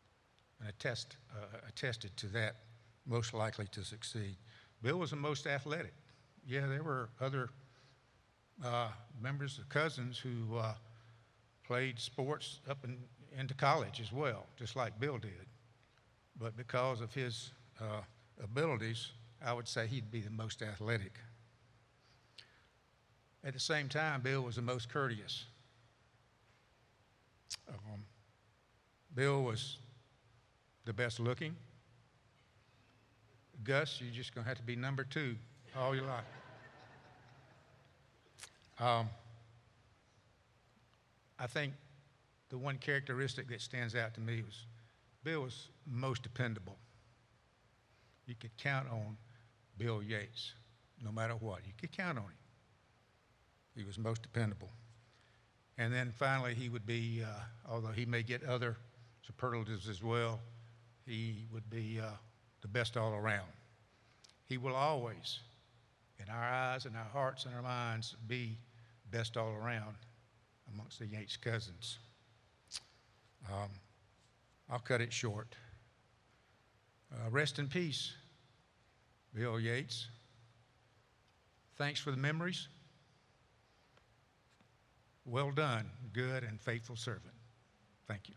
attested to that, most likely to succeed. Bill was the most athletic. Yeah, there were other members of cousins who played sports up into college as well, just like Bill did. But because of his abilities, I would say he'd be the most athletic. At the same time, Bill was the most courteous. Bill was the best looking. Gus, you're just going to have to be number 2 all your life. I think the one characteristic that stands out to me was Bill was most dependable. You could count on Bill Yates, no matter what. You could count on him. He was most dependable. And then finally, he would be, although he may get other superlatives as well, he would be the best all around. He will always, in our eyes and our hearts and our minds, be best all around amongst the Yates cousins. I'll cut it short. Rest in peace, Bill Yates. Thanks for the memories. Well done, good and faithful servant. Thank you.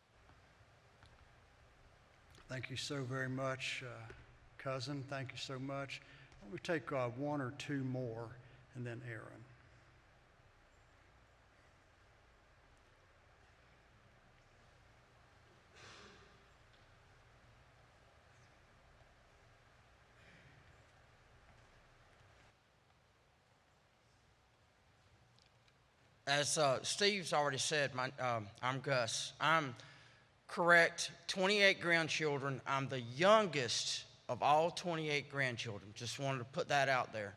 Thank you so very much, cousin. Thank you so much. We take one or two more, and then Aaron.
As Steve's already said, I'm Gus. I'm correct, 28 grandchildren. I'm the youngest of all 28 grandchildren. Just wanted to put that out there.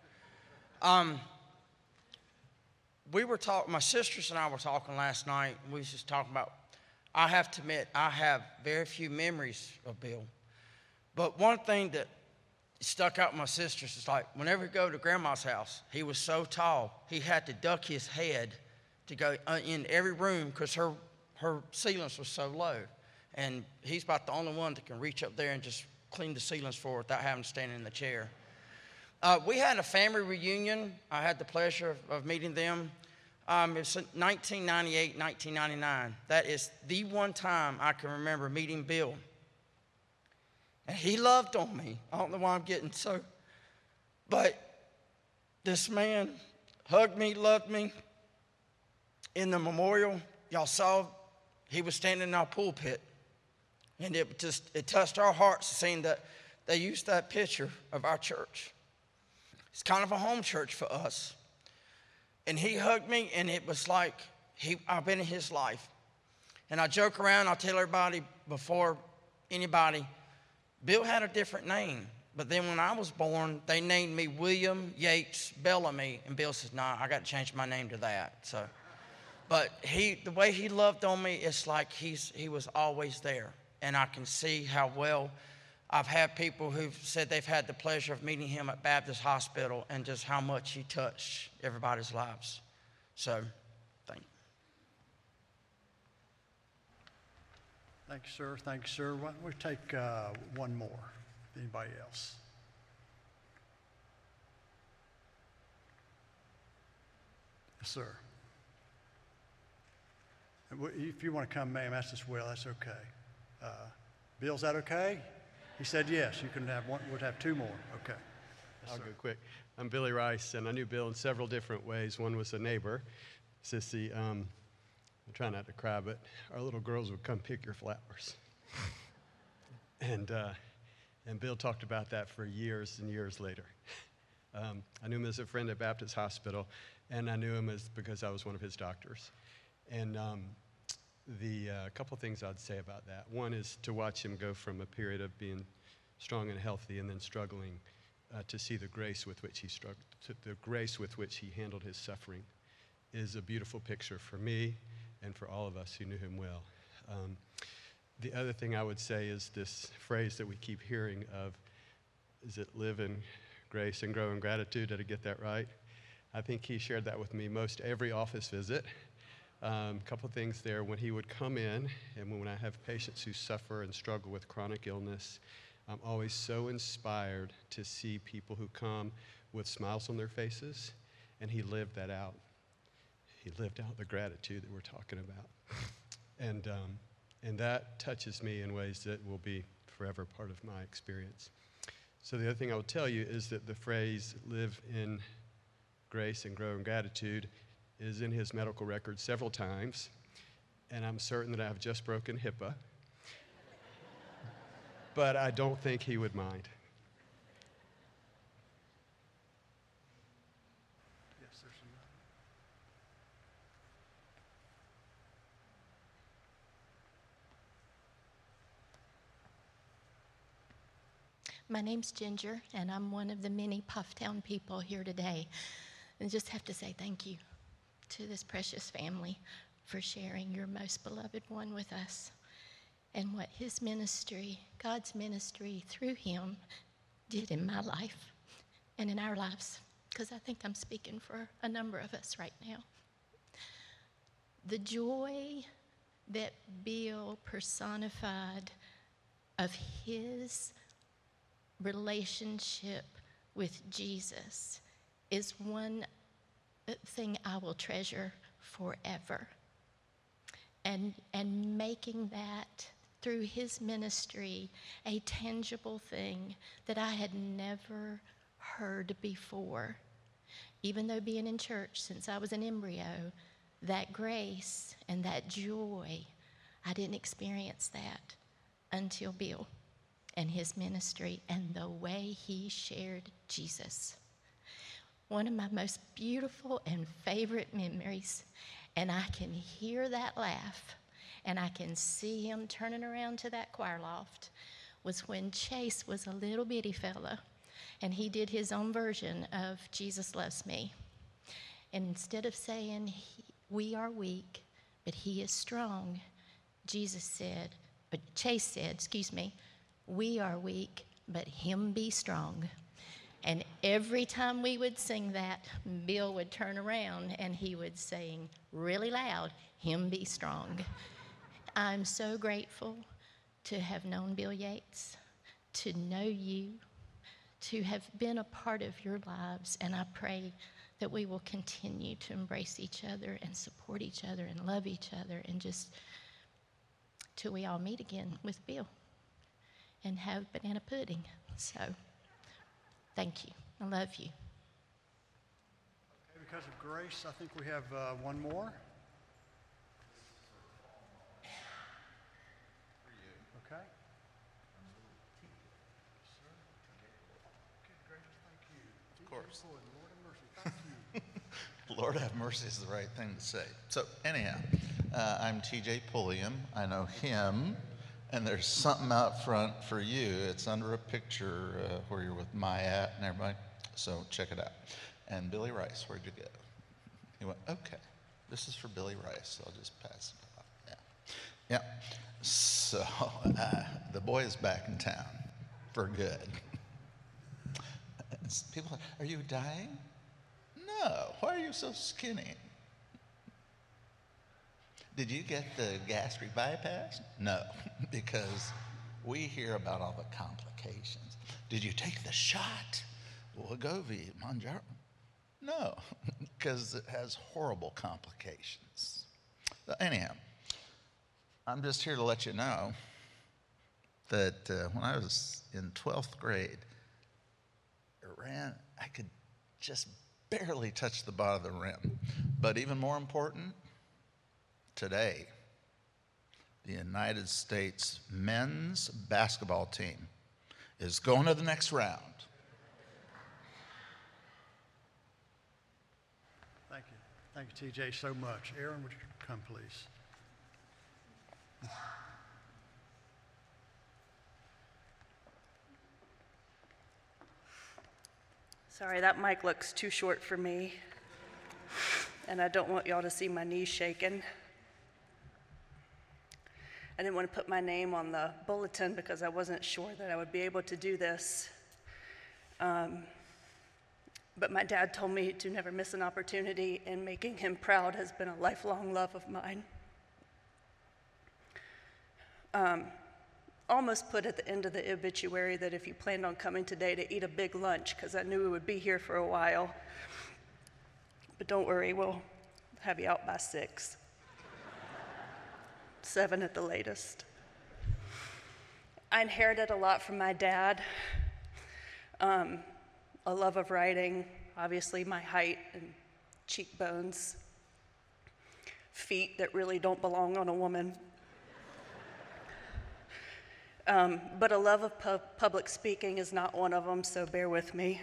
We were talking, my sisters and I were talking last night. We was just talking about, I have to admit, I have very few memories of Bill. But one thing that stuck out with my sisters is like, whenever we go to Grandma's house, he was so tall, he had to duck his head to go in every room because her ceilings were so low. And he's about the only one that can reach up there and just clean the ceilings for her without having to stand in the chair. We had a family reunion. I had the pleasure of meeting them. It's 1998, 1999. That is the one time I can remember meeting Bill. And he loved on me. I don't know why I'm getting so. But this man hugged me, loved me. In the memorial, y'all saw he was standing in our pulpit. And it touched our hearts seeing that they used that picture of our church. It's kind of a home church for us. And he hugged me, and it was like I've been in his life. And I joke around, I'll tell everybody before anybody, Bill had a different name. But then when I was born, they named me William Yates Bellamy. And Bill says, nah, I got to change my name to that. So, but the way he loved on me, it's like he was always there. And I can see how well I've had people who've said they've had the pleasure of meeting him at Baptist Hospital and just how much he touched everybody's lives. So, thank you.
Thank you, sir. Thank you, sir. Why don't we take one more? Anybody else? Yes, sir. If you want to come, ma'am, ask as well. That's okay. Bill, is that okay? He said yes. You can have one. We'll have two more. Okay. Yes,
I'll
sir.
go quick. I'm Billy Rice, and I knew Bill in several different ways. One was a neighbor, Sissy. I'm trying not to cry, but our little girls would come pick your flowers. And Bill talked about that for years and years later. I knew him as a friend at Baptist Hospital, and I knew him because I was one of his doctors. And the couple things I'd say about that. One is to watch him go from a period of being strong and healthy and then struggling to see the grace with which he struggled, the grace with which he handled his suffering is a beautiful picture for me and for all of us who knew him well. The other thing I would say is this phrase that we keep hearing of, is it live in grace and grow in gratitude? Did I get that right? I think he shared that with me most every office visit. A couple of things there. When he would come in, and when I have patients who suffer and struggle with chronic illness, I'm always so inspired to see people who come with smiles on their faces, and he lived that out. He lived out the gratitude that we're talking about. And that touches me in ways that will be forever part of my experience. So the other thing I will tell you is that the phrase live in grace and grow in gratitude is in his medical record several times, and I'm certain that I've just broken HIPAA, but I don't think he would mind.
Yes, there's another.
My name's Ginger, and I'm one of the many Pufftown people here today. And just have to say thank you to this precious family for sharing your most beloved one with us and what his ministry, God's ministry through him, did in my life and in our lives, because I think I'm speaking for a number of us right now. The joy that Bill personified of his relationship with Jesus is one thing I will treasure forever. And making that through his ministry a tangible thing that I had never heard before. Even though being in church since I was an embryo, that grace and that joy, I didn't experience that until Bill and his ministry and the way he shared Jesus. One of my most beautiful and favorite memories, and I can hear that laugh, and I can see him turning around to that choir loft, was when Chase was a little bitty fella, and he did his own version of Jesus Loves Me. And instead of saying, we are weak, but he is strong, Chase said, we are weak, but him be strong. And every time we would sing that, Bill would turn around and he would sing really loud, him be strong. I'm so grateful to have known Bill Yates, to know you, to have been a part of your lives, and I pray that we will continue to embrace each other and support each other and love each other, and just till we all meet again with Bill and have banana pudding. So thank you. I love you.
Okay, because of grace, I think we have one more. Okay.
Of course. Lord have mercy is the right thing to say. So anyhow, I'm TJ Pulliam. I know him, and there's something out front for you. It's under a picture where you're with Myatt and everybody. So check it out. And Billy Rice, where'd you go? He went, okay, this is for Billy Rice. So I'll just pass it off. Yeah. So the boy is back in town for good. People are like, are you dying? No. Why are you so skinny? Did you get the gastric bypass? No, because we hear about all the complications. Did you take the shot? Wegovy, Mounjaro? No, because it has horrible complications. So anyhow, I'm just here to let you know that when I was in 12th grade, I could just barely touch the bottom of the rim. But even more important, today, the United States men's basketball team is going to the next round.
Thank you. Thank you, TJ, so much. Aaron, would you come, please?
Sorry, that mic looks too short for me, and I don't want y'all to see my knees shaking. I didn't want to put my name on the bulletin because I wasn't sure that I would be able to do this. But my dad told me to never miss an opportunity, and making him proud has been a lifelong love of mine. Almost put at the end of the obituary that if you planned on coming today to eat a big lunch, because I knew we would be here for a while. But don't worry, we'll have you out by 6. 7 at the latest. I inherited a lot from my dad. A love of writing, obviously my height and cheekbones, feet that really don't belong on a woman. But a love of public speaking is not one of them, so bear with me.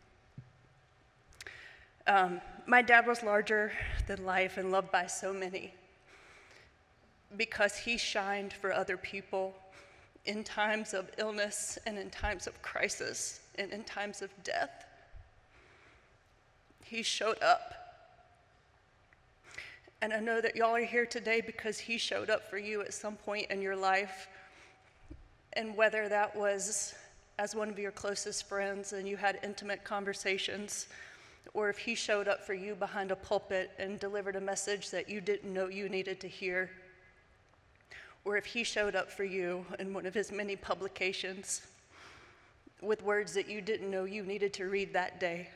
My dad was larger than life and loved by so many because he shined for other people in times of illness and in times of crisis and in times of death. He showed up. And I know that y'all are here today because he showed up for you at some point in your life. And whether that was as one of your closest friends and you had intimate conversations, or if he showed up for you behind a pulpit and delivered a message that you didn't know you needed to hear, or if he showed up for you in one of his many publications with words that you didn't know you needed to read that day.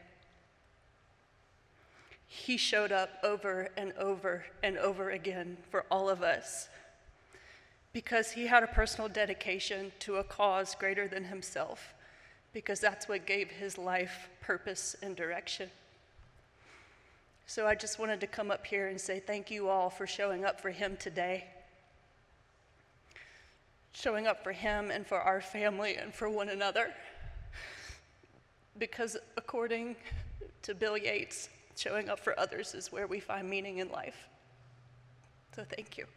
He showed up over and over and over again for all of us, because he had a personal dedication to a cause greater than himself, because that's what gave his life purpose and direction. So I just wanted to come up here and say thank you all for showing up for him today, showing up for him and for our family and for one another, because according to Bill Yates, showing up for others is where we find meaning in life. So thank you.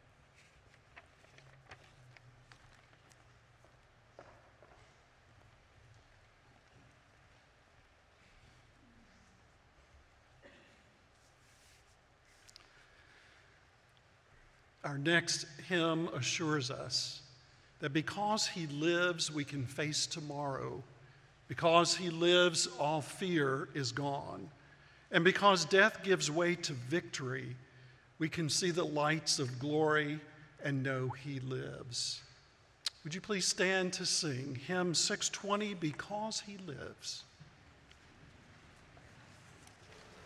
Our next hymn assures us that because he lives, we can face tomorrow. Because he lives, all fear is gone. And because death gives way to victory, we can see the lights of glory and know he lives. Would you please stand to sing hymn 620, Because He Lives?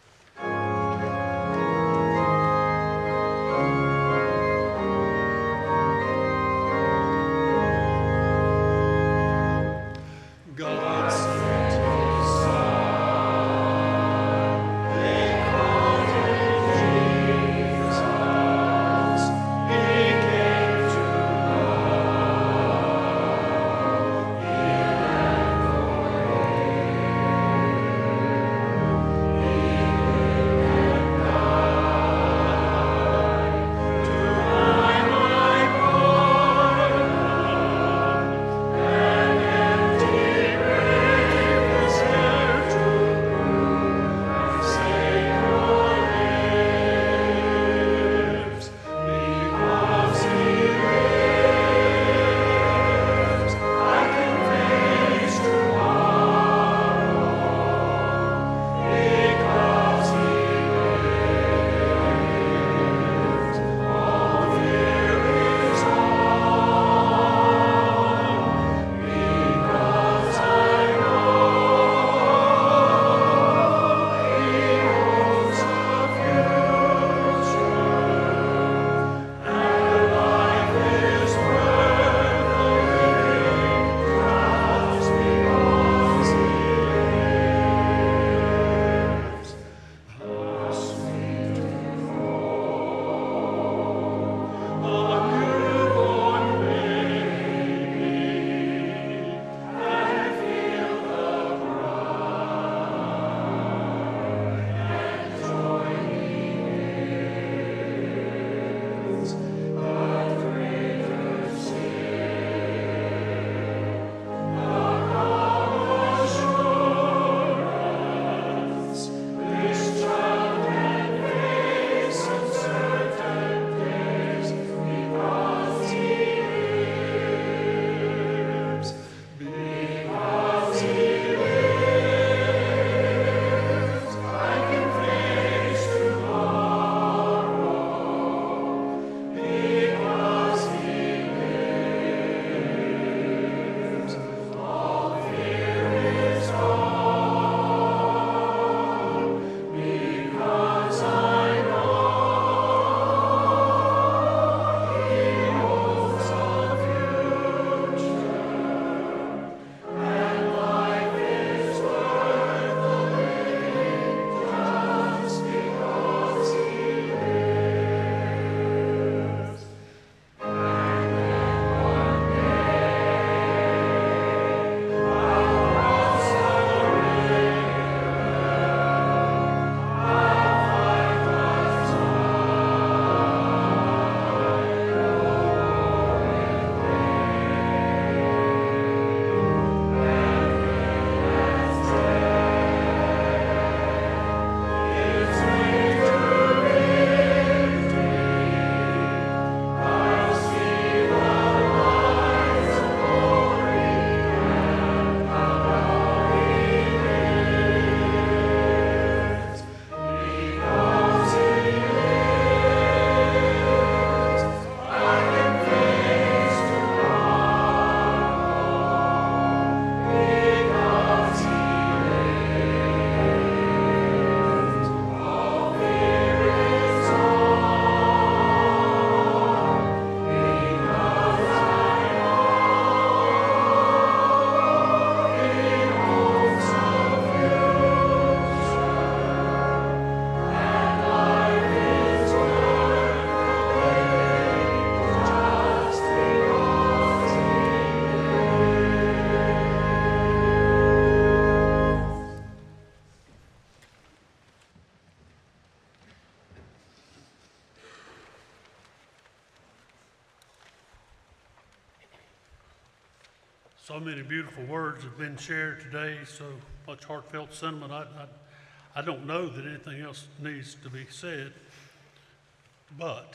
So many beautiful words have been shared today, so much heartfelt sentiment. I don't know that anything else needs to be said, but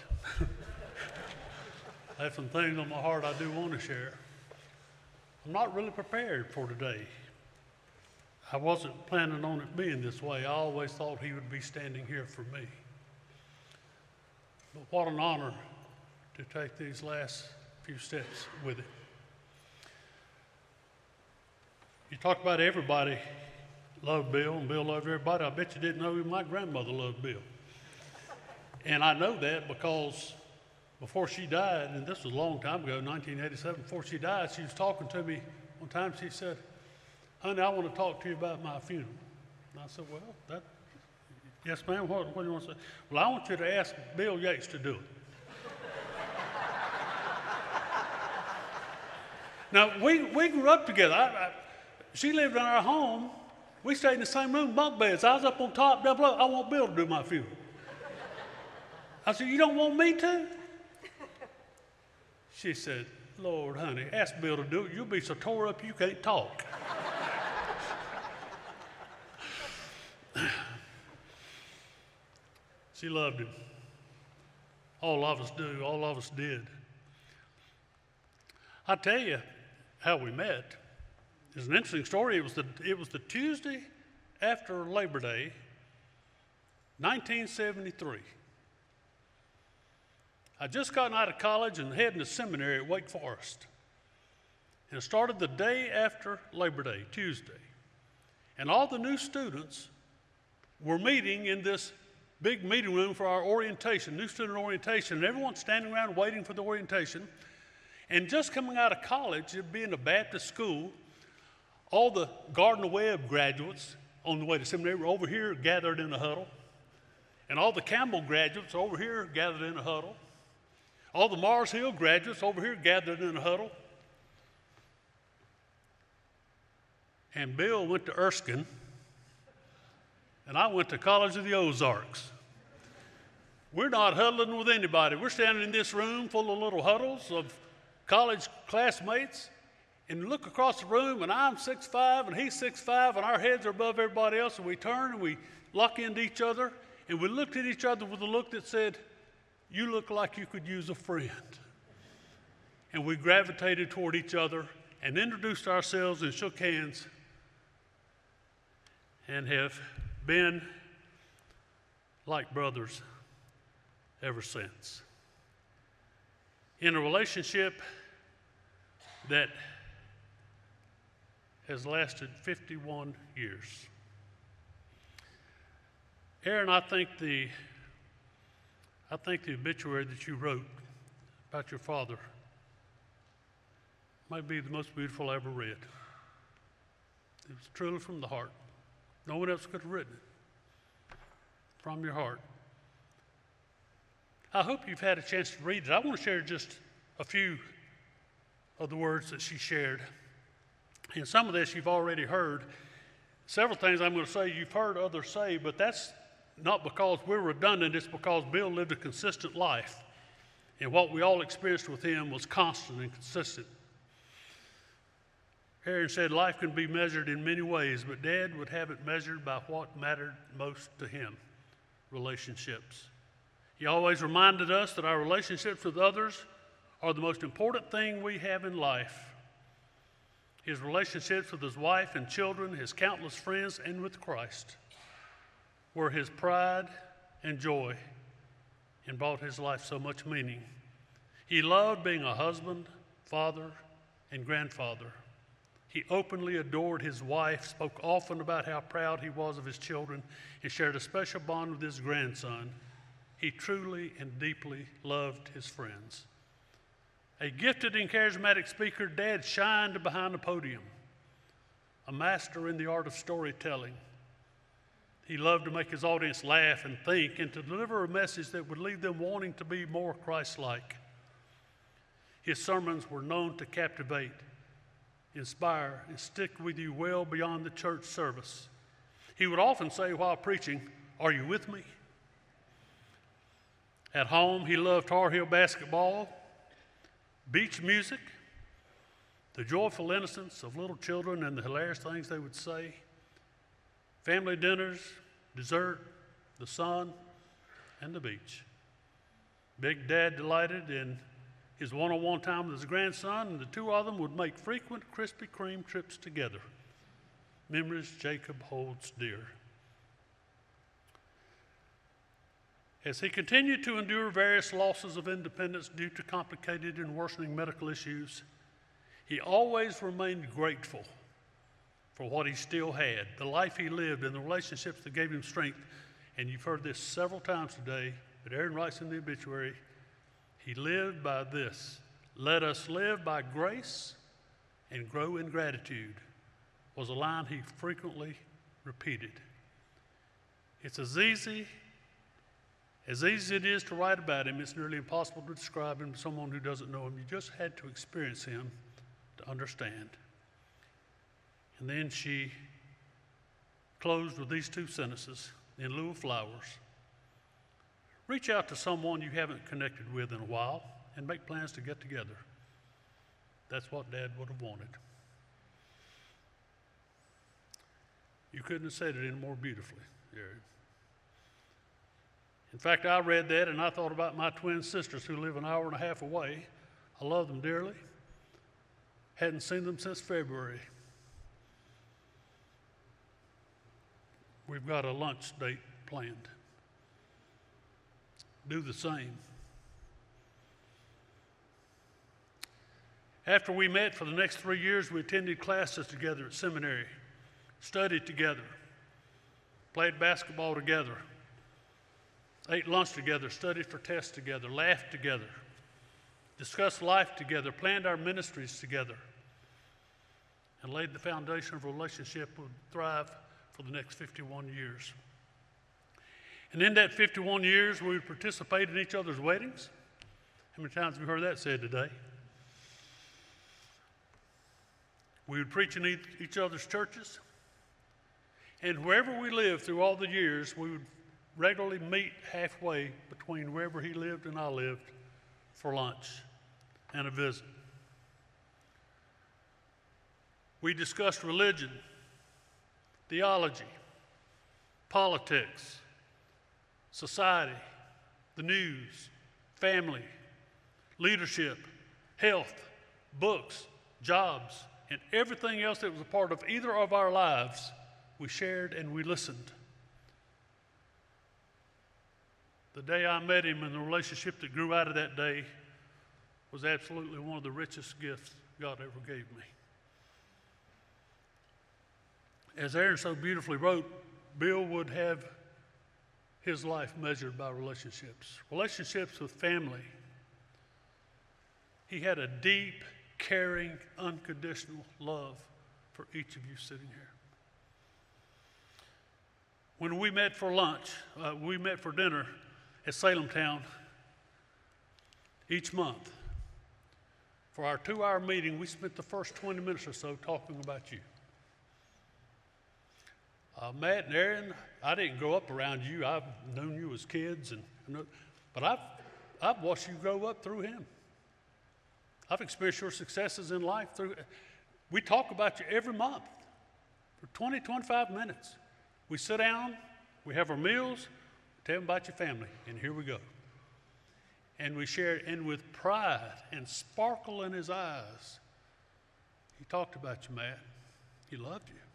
I have some things on my heart I do want to share. I'm not really prepared for today. I wasn't planning on it being this way. I always thought he would be standing here for me. But what an honor to take these last few steps with him. You talk about everybody loved Bill, and Bill loved everybody. I bet you didn't know my grandmother loved Bill. And I know that because before she died, and this was a long time ago, 1987, before she died, she was talking to me one time. She said, "Honey, I want to talk to you about my funeral." And I said, "Well, yes, ma'am, what do you want to say?" "Well, I want you to ask Bill Yates to do it." Now, we grew up together. She lived in our home. We stayed in the same room, bunk beds. I was up on top, double up. "I want Bill to do my funeral." I said, "You don't want me to?" She said, "Lord, honey, ask Bill to do it. You'll be so tore up you can't talk." She loved him. All of us do. All of us did. I'll tell you how we met. It's an interesting story. It was the Tuesday after Labor Day, 1973. I'd just gotten out of college and heading to seminary at Wake Forest. And it started the day after Labor Day, Tuesday. And all the new students were meeting in this big meeting room for our orientation, new student orientation. And everyone's standing around waiting for the orientation. And just coming out of college, it being a Baptist school, all the Gardner-Webb graduates on the way to seminary were over here gathered in a huddle. And all the Campbell graduates over here gathered in a huddle. All the Mars Hill graduates over here gathered in a huddle. And Bill went to Erskine, and I went to College of the Ozarks. We're not huddling with anybody. We're standing in this room full of little huddles of college classmates, and you look across the room, and I'm 6'5", and he's 6'5", and our heads are above everybody else, and we turn and we lock into each other, and we looked at each other with a look that said, "You look like you could use a friend." And we gravitated toward each other and introduced ourselves and shook hands and have been like brothers ever since. In a relationship that has lasted 51 years. Aaron, I think the obituary that you wrote about your father might be the most beautiful I ever read. It was truly from the heart. No one else could have written it. From your heart. I hope you've had a chance to read it. I want to share just a few of the words that she shared. And some of this you've already heard. Several things I'm going to say you've heard others say, but that's not because we're redundant. It's because Bill lived a consistent life. And what we all experienced with him was constant and consistent. Aaron said life can be measured in many ways, but Dad would have it measured by what mattered most to him, relationships. He always reminded us that our relationships with others are the most important thing we have in life. His relationships with his wife and children, his countless friends, and with Christ were his pride and joy and brought his life so much meaning. He loved being a husband, father, and grandfather. He openly adored his wife, spoke often about how proud he was of his children, and shared a special bond with his grandson. He truly and deeply loved his friends. A gifted and charismatic speaker, Dad shined behind the podium, a master in the art of storytelling. He loved to make his audience laugh and think and to deliver a message that would leave them wanting to be more Christ-like. His sermons were known to captivate, inspire, and stick with you well beyond the church service. He would often say while preaching, "Are you with me?" At home, he loved Tar Heel basketball, beach music, the joyful innocence of little children and the hilarious things they would say, family dinners, dessert, the sun, and the beach. Big Dad delighted in his one-on-one time with his grandson, and the two of them would make frequent Krispy Kreme trips together. Memories Jacob holds dear. As he continued to endure various losses of independence due to complicated and worsening medical issues, he always remained grateful for what he still had, the life he lived, and the relationships that gave him strength. And you've heard this several times today, but Aaron writes in the obituary, he lived by this: let us live by grace and grow in gratitude, was a line he frequently repeated. It's as easy as it is to write about him, it's nearly impossible to describe him to someone who doesn't know him. You just had to experience him to understand. And then she closed with these two sentences in lieu of flowers. Reach out to someone you haven't connected with in a while and make plans to get together. That's what Dad would have wanted. You couldn't have said it any more beautifully, Jared. In fact, I read that and I thought about my twin sisters who live an hour and a half away. I love them dearly. Hadn't seen them since February. We've got a lunch date planned. Do the same. After we met for the next 3 years, we attended classes together at seminary, studied together, played basketball together, ate lunch together, studied for tests together, laughed together, discussed life together, planned our ministries together, and laid the foundation of a relationship that would thrive for the next 51 years. And in that 51 years, we would participate in each other's weddings. How many times have you heard that said today? We would preach in each other's churches. And wherever we lived through all the years, we would regularly meet halfway between wherever he lived and I lived for lunch and a visit. We discussed religion, theology, politics, society, the news, family, leadership, health, books, jobs, and everything else that was a part of either of our lives. We shared and we listened. The day I met him and the relationship that grew out of that day was absolutely one of the richest gifts God ever gave me. As Aaron so beautifully wrote, Bill would have his life measured by relationships with family. He had a deep, caring, unconditional love for each of you sitting here. When we met for lunch, we met for dinner at Salem Town each month. For our 2-hour meeting, we spent the first 20 minutes or so talking about you. Matt and Aaron, I didn't grow up around you. I've known you as kids, but I've watched you grow up through him. I've experienced your successes in life through. We talk about you every month for 20, 25 minutes. We sit down, we have our meals, tell them about your family, and here we go. And we share, and with pride and sparkle in his eyes, he talked about you, Matt. He loved you.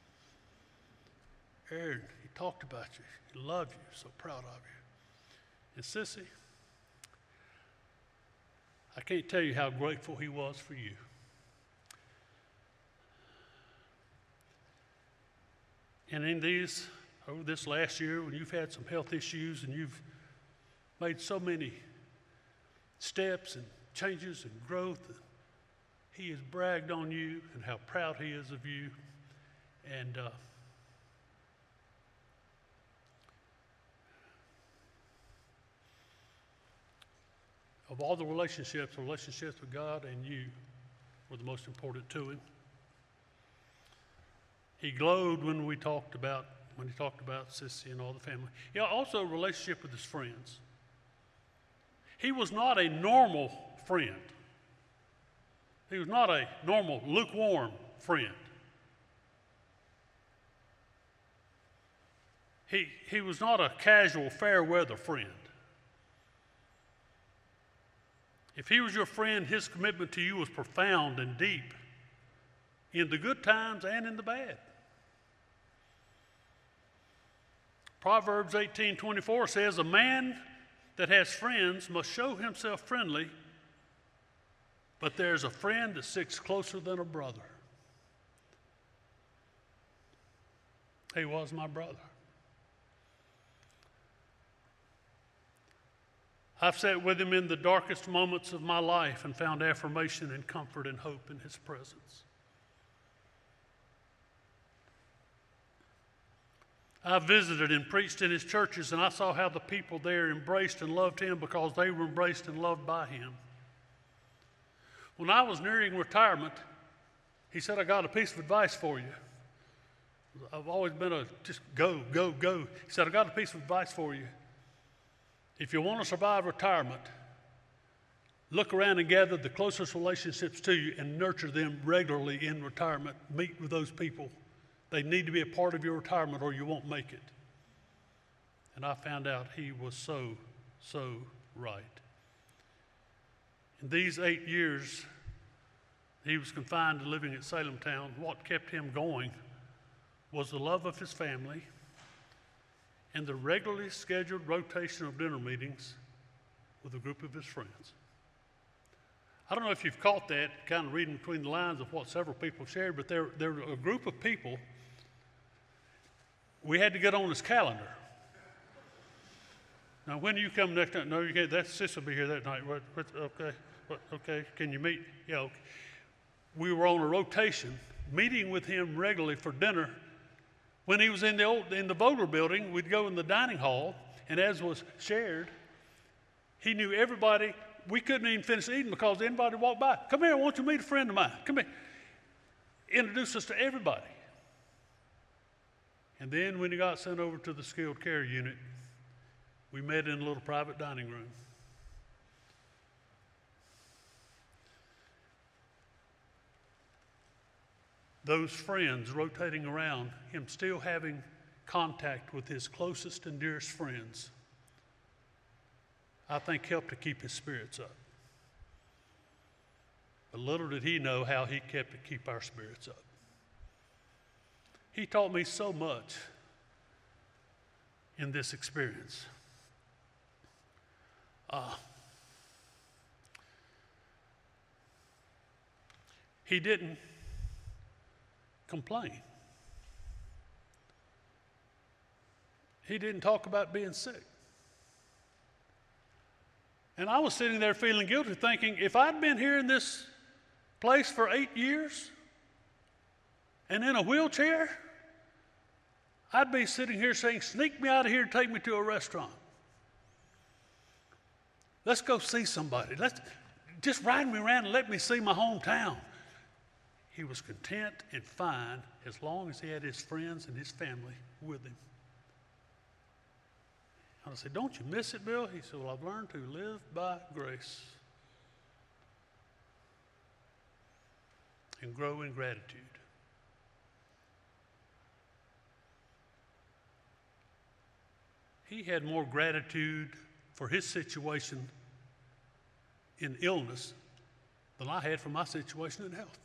Aaron, he talked about you. He loved you, so proud of you. And Sissy, I can't tell you how grateful he was for you. And over this last year, when you've had some health issues and you've made so many steps and changes and growth, he has bragged on you and how proud he is of you. And of all the relationships with God and you were the most important to him. He glowed when he talked about Sissy and all the family. He also a relationship with his friends. He was not a normal friend. He was not a normal, lukewarm friend. He was not a casual, fair-weather friend. If he was your friend, his commitment to you was profound and deep in the good times and in the bad. Proverbs 18:24 says, a man that has friends must show himself friendly, but there's a friend that sticks closer than a brother. He was my brother. I've sat with him in the darkest moments of my life and found affirmation and comfort and hope in his presence. I visited and preached in his churches, and I saw how the people there embraced and loved him because they were embraced and loved by him. When I was nearing retirement, he said, I got a piece of advice for you. I've always been just go, go, go. He said, I got a piece of advice for you. If you want to survive retirement, look around and gather the closest relationships to you and nurture them regularly in retirement. Meet with those people. They need to be a part of your retirement or you won't make it. And I found out he was so right. In these 8 years, he was confined to living at Salem Town. What kept him going was the love of his family and the regularly scheduled rotation of dinner meetings with a group of his friends. I don't know if you've caught that, kind of reading between the lines of what several people shared, but they're a group of people we had to get on his calendar. Now, when do you come next night? No, you can't. That sis will be here that night. Okay, can you meet? Yeah, okay. We were on a rotation, meeting with him regularly for dinner. When he was in the Vogler building, we'd go in the dining hall, and as was shared, he knew everybody. We couldn't even finish eating because anybody walked by. Come here, I want you to meet a friend of mine. Come here. Introduced us to everybody. And then when he got sent over to the skilled care unit, we met in a little private dining room. Those friends rotating around, him still having contact with his closest and dearest friends, I think helped to keep his spirits up. But little did he know how he kept to keep our spirits up. He taught me so much in this experience. He didn't complain. He didn't talk about being sick. And I was sitting there feeling guilty, thinking, if I'd been here in this place for 8 years and in a wheelchair, I'd be sitting here saying, sneak me out of here and take me to a restaurant. Let's go see somebody. Let's just ride me around and let me see my hometown. He was content and fine as long as he had his friends and his family with him. And I said, don't you miss it, Bill? He said, well, I've learned to live by grace and grow in gratitude. He had more gratitude for his situation in illness than I had for my situation in health.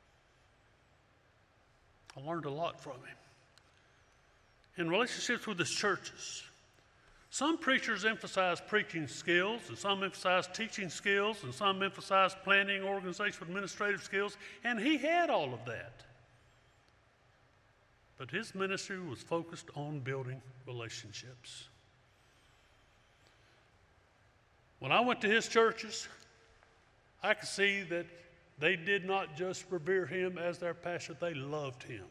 I learned a lot from him. In relationships with his churches, some preachers emphasize preaching skills, and some emphasize teaching skills, and some emphasize planning, organizational, administrative skills, and he had all of that. But his ministry was focused on building relationships. When I went to his churches, I could see that they did not just revere him as their pastor, they loved him.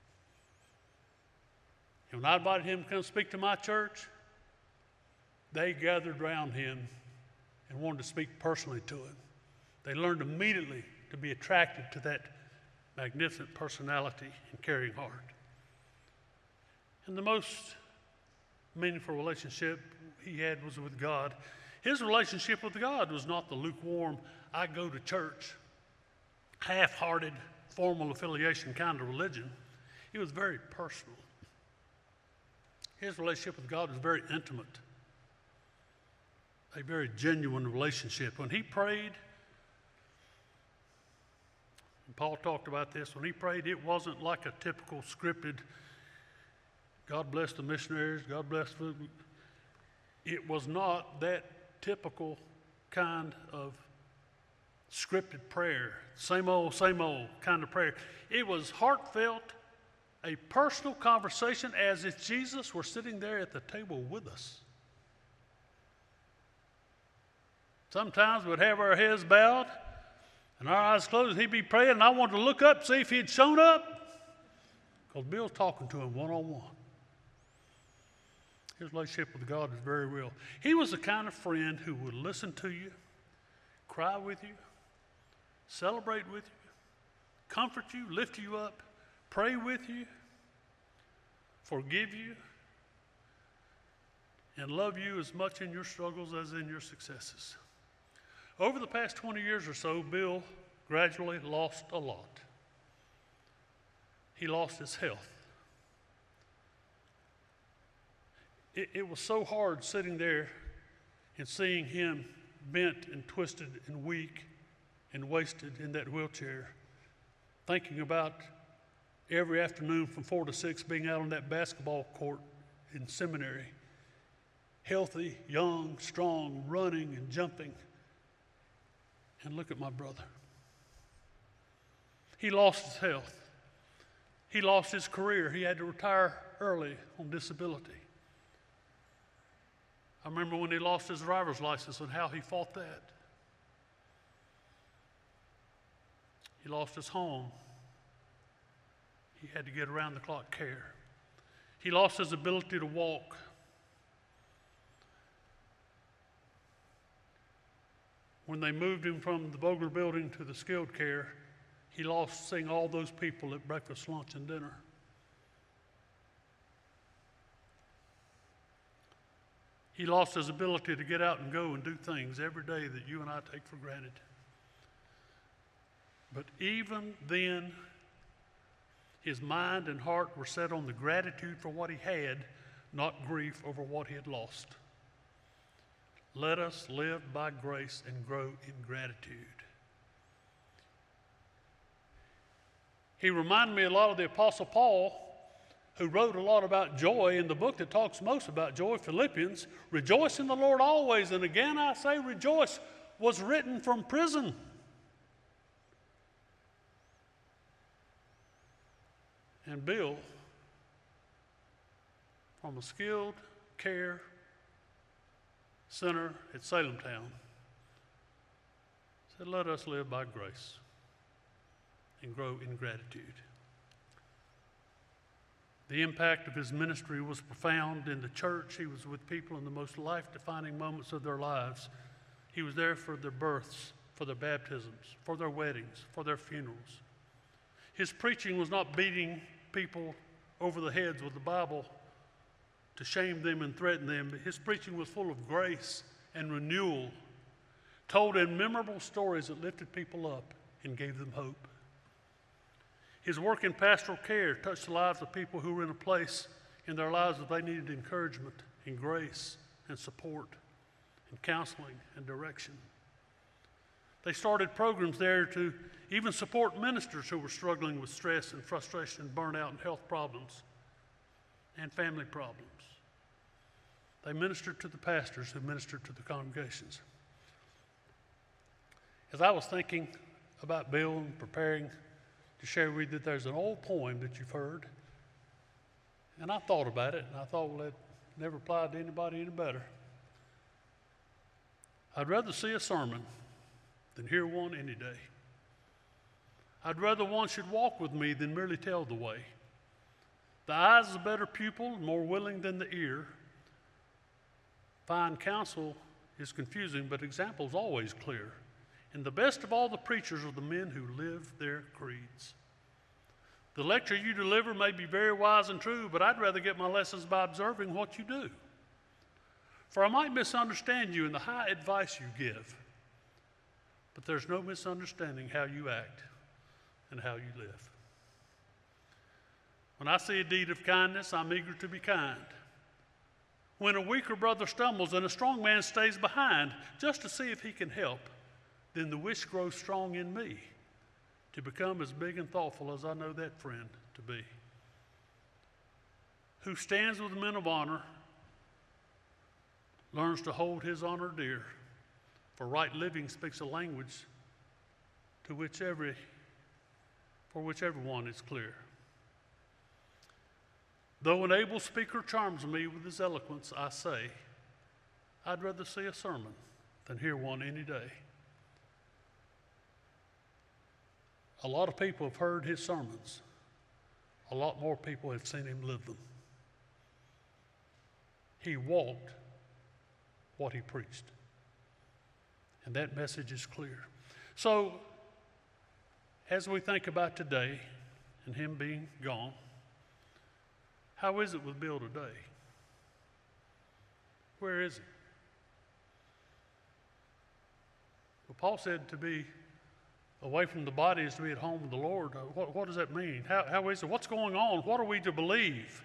And when I invited him to come speak to my church, they gathered around him and wanted to speak personally to him. They learned immediately to be attracted to that magnificent personality and caring heart. And the most meaningful relationship he had was with God. His relationship with God was not the lukewarm, I go to church, half-hearted, formal affiliation kind of religion. It was very personal. His relationship with God was very intimate, a very genuine relationship. When he prayed, and Paul talked about this, when he prayed, it wasn't like a typical scripted, God bless the missionaries, God bless the... It was not that typical kind of scripted prayer, same old kind of prayer. It was heartfelt, a personal conversation as if Jesus were sitting there at the table with us. Sometimes we'd have our heads bowed and our eyes closed, and he'd be praying, and I wanted to look up, see if he'd shown up, because Bill's talking to him one-on-one. His relationship with God is very real. He was the kind of friend who would listen to you, cry with you, celebrate with you, comfort you, lift you up, pray with you, forgive you, and love you as much in your struggles as in your successes. Over the past 20 years or so, Bill gradually lost a lot. He lost his health. It was so hard sitting there and seeing him bent and twisted and weak and wasted in that wheelchair, thinking about every afternoon from 4 to 6 being out on that basketball court in seminary, healthy, young, strong, running and jumping. And look at my brother. He lost his health. He lost his career. He had to retire early on disability. I remember when he lost his driver's license and how he fought that. He lost his home. He had to get around-the-clock care. He lost his ability to walk. When they moved him from the Vogler building to the skilled care, he lost seeing all those people at breakfast, lunch, and dinner. He lost his ability to get out and go and do things every day that you and I take for granted. But even then, his mind and heart were set on the gratitude for what he had, not grief over what he had lost. Let us live by grace and grow in gratitude. He reminded me a lot of the Apostle Paul, who wrote a lot about joy in the book that talks most about joy, Philippians. Rejoice in the Lord always, and again I say rejoice, was written from prison. And Bill, from a skilled care center at Salem Town, said, let us live by grace and grow in gratitude. The impact of his ministry was profound in the church. He was with people in the most life-defining moments of their lives. He was there for their births, for their baptisms, for their weddings, for their funerals. His preaching was not beating people over the heads with the Bible to shame them and threaten them. His preaching was full of grace and renewal, told in memorable stories that lifted people up and gave them hope. His work in pastoral care touched the lives of people who were in a place in their lives that they needed encouragement and grace and support and counseling and direction. They started programs there to even support ministers who were struggling with stress and frustration and burnout and health problems and family problems. They ministered to the pastors who ministered to the congregations. As I was thinking about Bill and preparing to share with you, that there's an old poem that you've heard, and I thought about it, and I thought, well, it never applied to anybody any better. I'd rather see a sermon than hear one any day. I'd rather one should walk with me than merely tell the way. The eye is a better pupil, more willing than the ear. Fine counsel is confusing, but example is always clear. And the best of all the preachers are the men who live their creeds. The lecture you deliver may be very wise and true, but I'd rather get my lessons by observing what you do. For I might misunderstand you in the high advice you give, but there's no misunderstanding how you act. and how you live. When I see a deed of kindness, I'm eager to be kind. When a weaker brother stumbles and a strong man stays behind just to see if he can help, then the wish grows strong in me to become as big and thoughtful as I know that friend to be. Who stands with men of honor, learns to hold his honor dear, for right living speaks a language for which everyone is clear. Though an able speaker charms me with his eloquence, I say, I'd rather see a sermon than hear one any day. A lot of people have heard his sermons. A lot more people have seen him live them. He walked what he preached. And that message is clear. So, as we think about today and him being gone, how is it with Bill today? Where is he? Well, Paul said to be away from the body is to be at home with the Lord. What does that mean? How is it? What's going on? What are we to believe?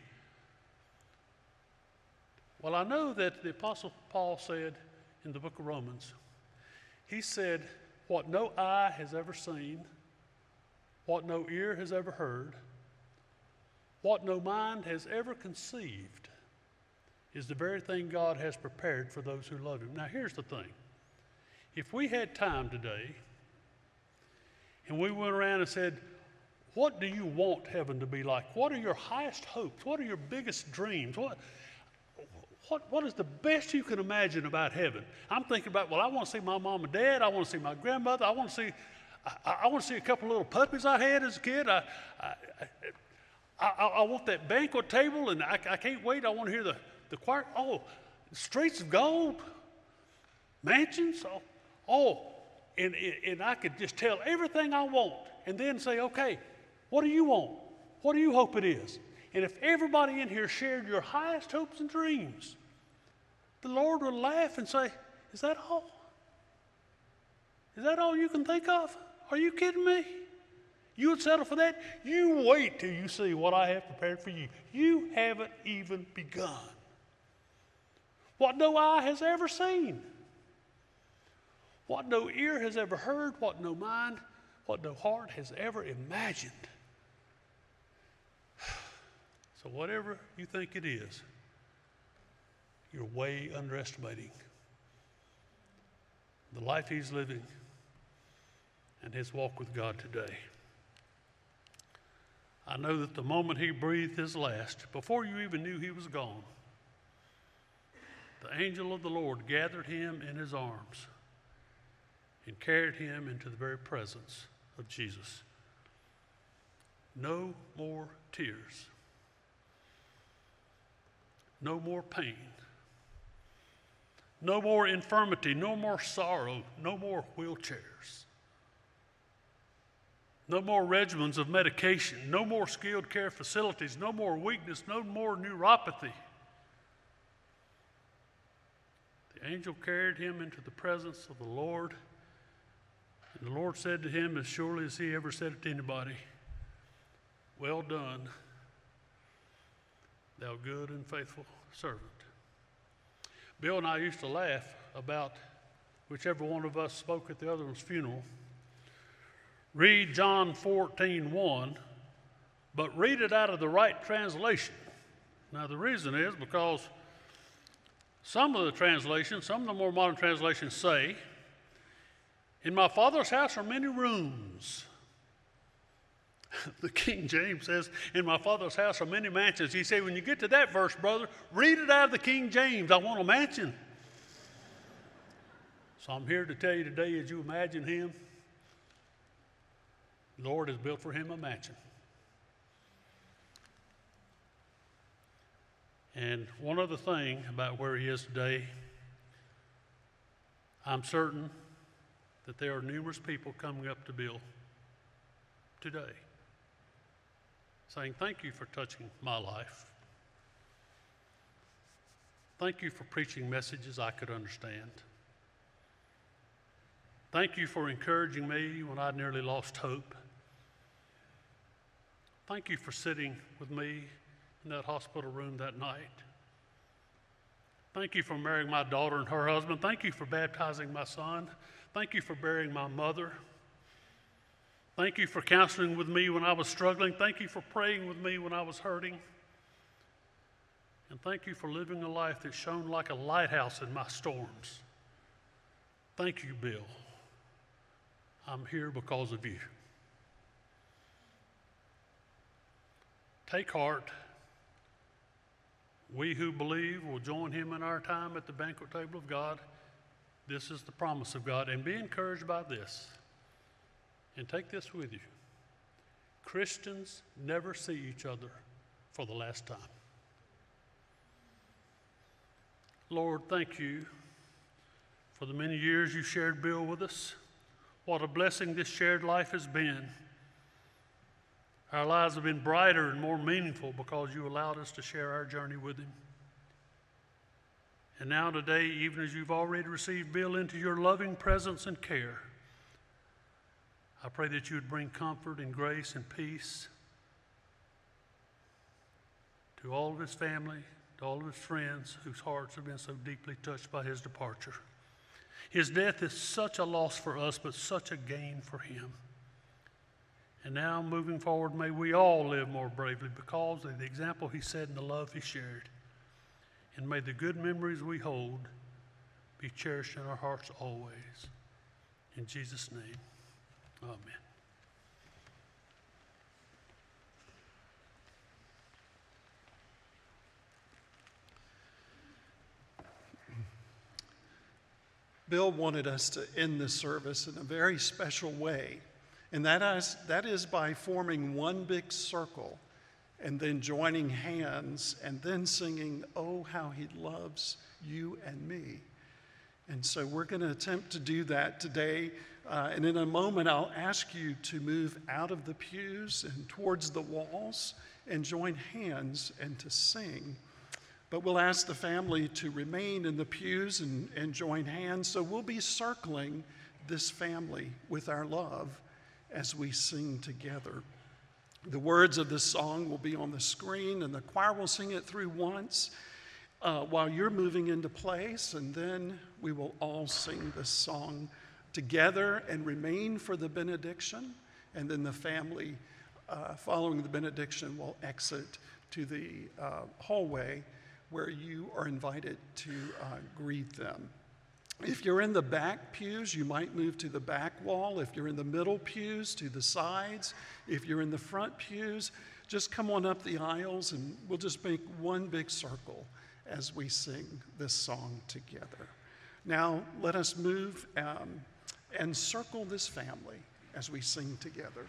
Well, I know that the Apostle Paul said in the book of Romans, he said, what no eye has ever seen, what no ear has ever heard, what no mind has ever conceived is the very thing God has prepared for those who love him. Now, here's the thing. If we had time today and we went around and said, what do you want heaven to be like? What are your highest hopes? What are your biggest dreams? What is the best you can imagine about heaven? I'm thinking about, well, I want to see my mom and dad. I want to see my grandmother. I want to see a couple of little puppies I had as a kid. I want that banquet table, and I can't wait. I want to hear the choir. Oh, streets of gold, mansions. And I could just tell everything I want and then say, okay, what do you want? What do you hope it is? And if everybody in here shared your highest hopes and dreams, the Lord would laugh and say, is that all? Is that all you can think of? Are you kidding me? You would settle for that? You wait till you see what I have prepared for you. You haven't even begun. What no eye has ever seen, what no ear has ever heard, what no mind, what no heart has ever imagined. So whatever you think it is, you're way underestimating the life he's living and his walk with God today. I know that the moment he breathed his last, before you even knew he was gone, the angel of the Lord gathered him in his arms and carried him into the very presence of Jesus. No more tears. No more pain. No more infirmity. No more sorrow. No more wheelchairs. No more regimens of medication. No more skilled care facilities. No more weakness. No more neuropathy. The angel carried him into the presence of the Lord. And the Lord said to him, as surely as he ever said it to anybody, well done, thou good and faithful servant. Bill and I used to laugh about whichever one of us spoke at the other one's funeral. Read John 14:1, but read it out of the right translation. Now the reason is because some of the translations, some of the more modern translations say, in my Father's house are many rooms. The King James says, in my Father's house are many mansions. He said, when you get to that verse, brother, read it out of the King James. I want a mansion. So I'm here to tell you today, as you imagine him, the Lord has built for him a mansion. And one other thing about where he is today, I'm certain that there are numerous people coming up to Bill today saying, thank you for touching my life. Thank you for preaching messages I could understand. Thank you for encouraging me when I nearly lost hope. Thank you for sitting with me in that hospital room that night. Thank you for marrying my daughter and her husband. Thank you for baptizing my son. Thank you for burying my mother. Thank you for counseling with me when I was struggling. Thank you for praying with me when I was hurting. And thank you for living a life that shone like a lighthouse in my storms. Thank you, Bill. I'm here because of you. Take heart. We who believe will join him in our time at the banquet table of God. This is the promise of God. And be encouraged by this. And take this with you. Christians never see each other for the last time. Lord, thank you for the many years you shared Bill with us. What a blessing this shared life has been. Our lives have been brighter and more meaningful because you allowed us to share our journey with him. And now today, even as you've already received Bill into your loving presence and care, I pray that you would bring comfort and grace and peace to all of his family, to all of his friends whose hearts have been so deeply touched by his departure. His death is such a loss for us, but such a gain for him. And now, moving forward, may we all live more bravely because of the example he set and the love he shared. And may the good memories we hold be cherished in our hearts always. In Jesus' name, amen.
Bill wanted us to end this service in a very special way, and that is by forming one big circle and then joining hands and then singing, "Oh, how he loves you and me." And so we're going to attempt to do that today. And in a moment, I'll ask you to move out of the pews and towards the walls and join hands and to sing. But we'll ask the family to remain in the pews and join hands. So we'll be circling this family with our love as we sing together. The words of this song will be on the screen, and the choir will sing it through once while you're moving into place, and then we will all sing this song together and remain for the benediction, and then the family, following the benediction, will exit to the hallway where you are invited to greet them. If you're in the back pews, you might move to the back wall. If you're in the middle pews, to the sides. If you're in the front pews, just come on up the aisles and we'll just make one big circle as we sing this song together. Now, let us move and circle this family as we sing together.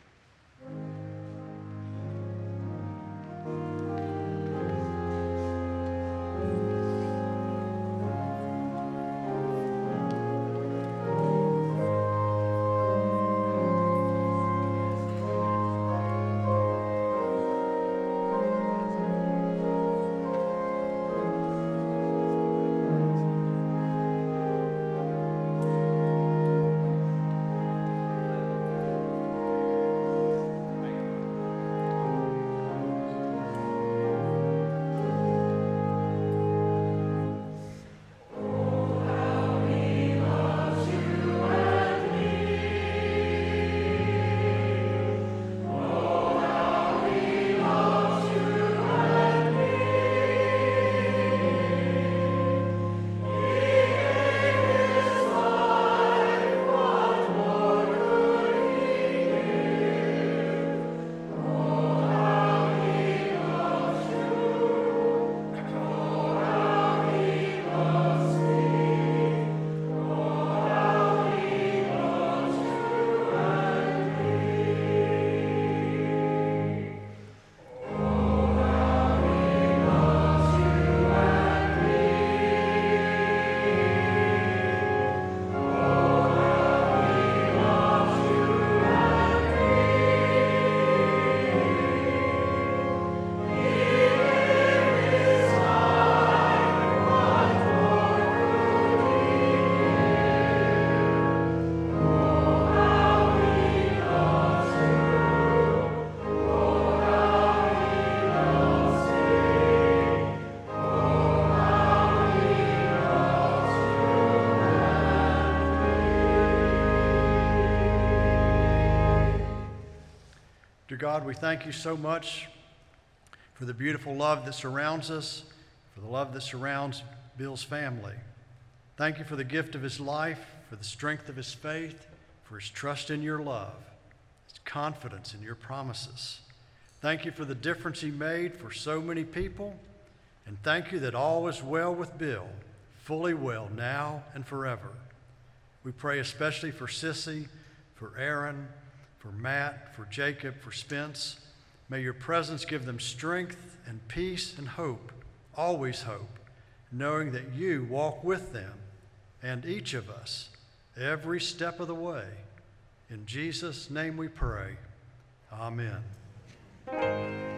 Dear God, we thank you so much for the beautiful love that surrounds us, for the love that surrounds Bill's family. Thank you for the gift of his life, for the strength of his faith, for his trust in your love, his confidence in your promises. Thank you for the difference he made for so many people, and thank you that all is well with Bill, fully well now and forever. We pray especially for Sissy, for Aaron, for Matt, for Jacob, for Spence. May your presence give them strength and peace and hope, always hope, knowing that you walk with them and each of us every step of the way. In Jesus' name we pray. Amen.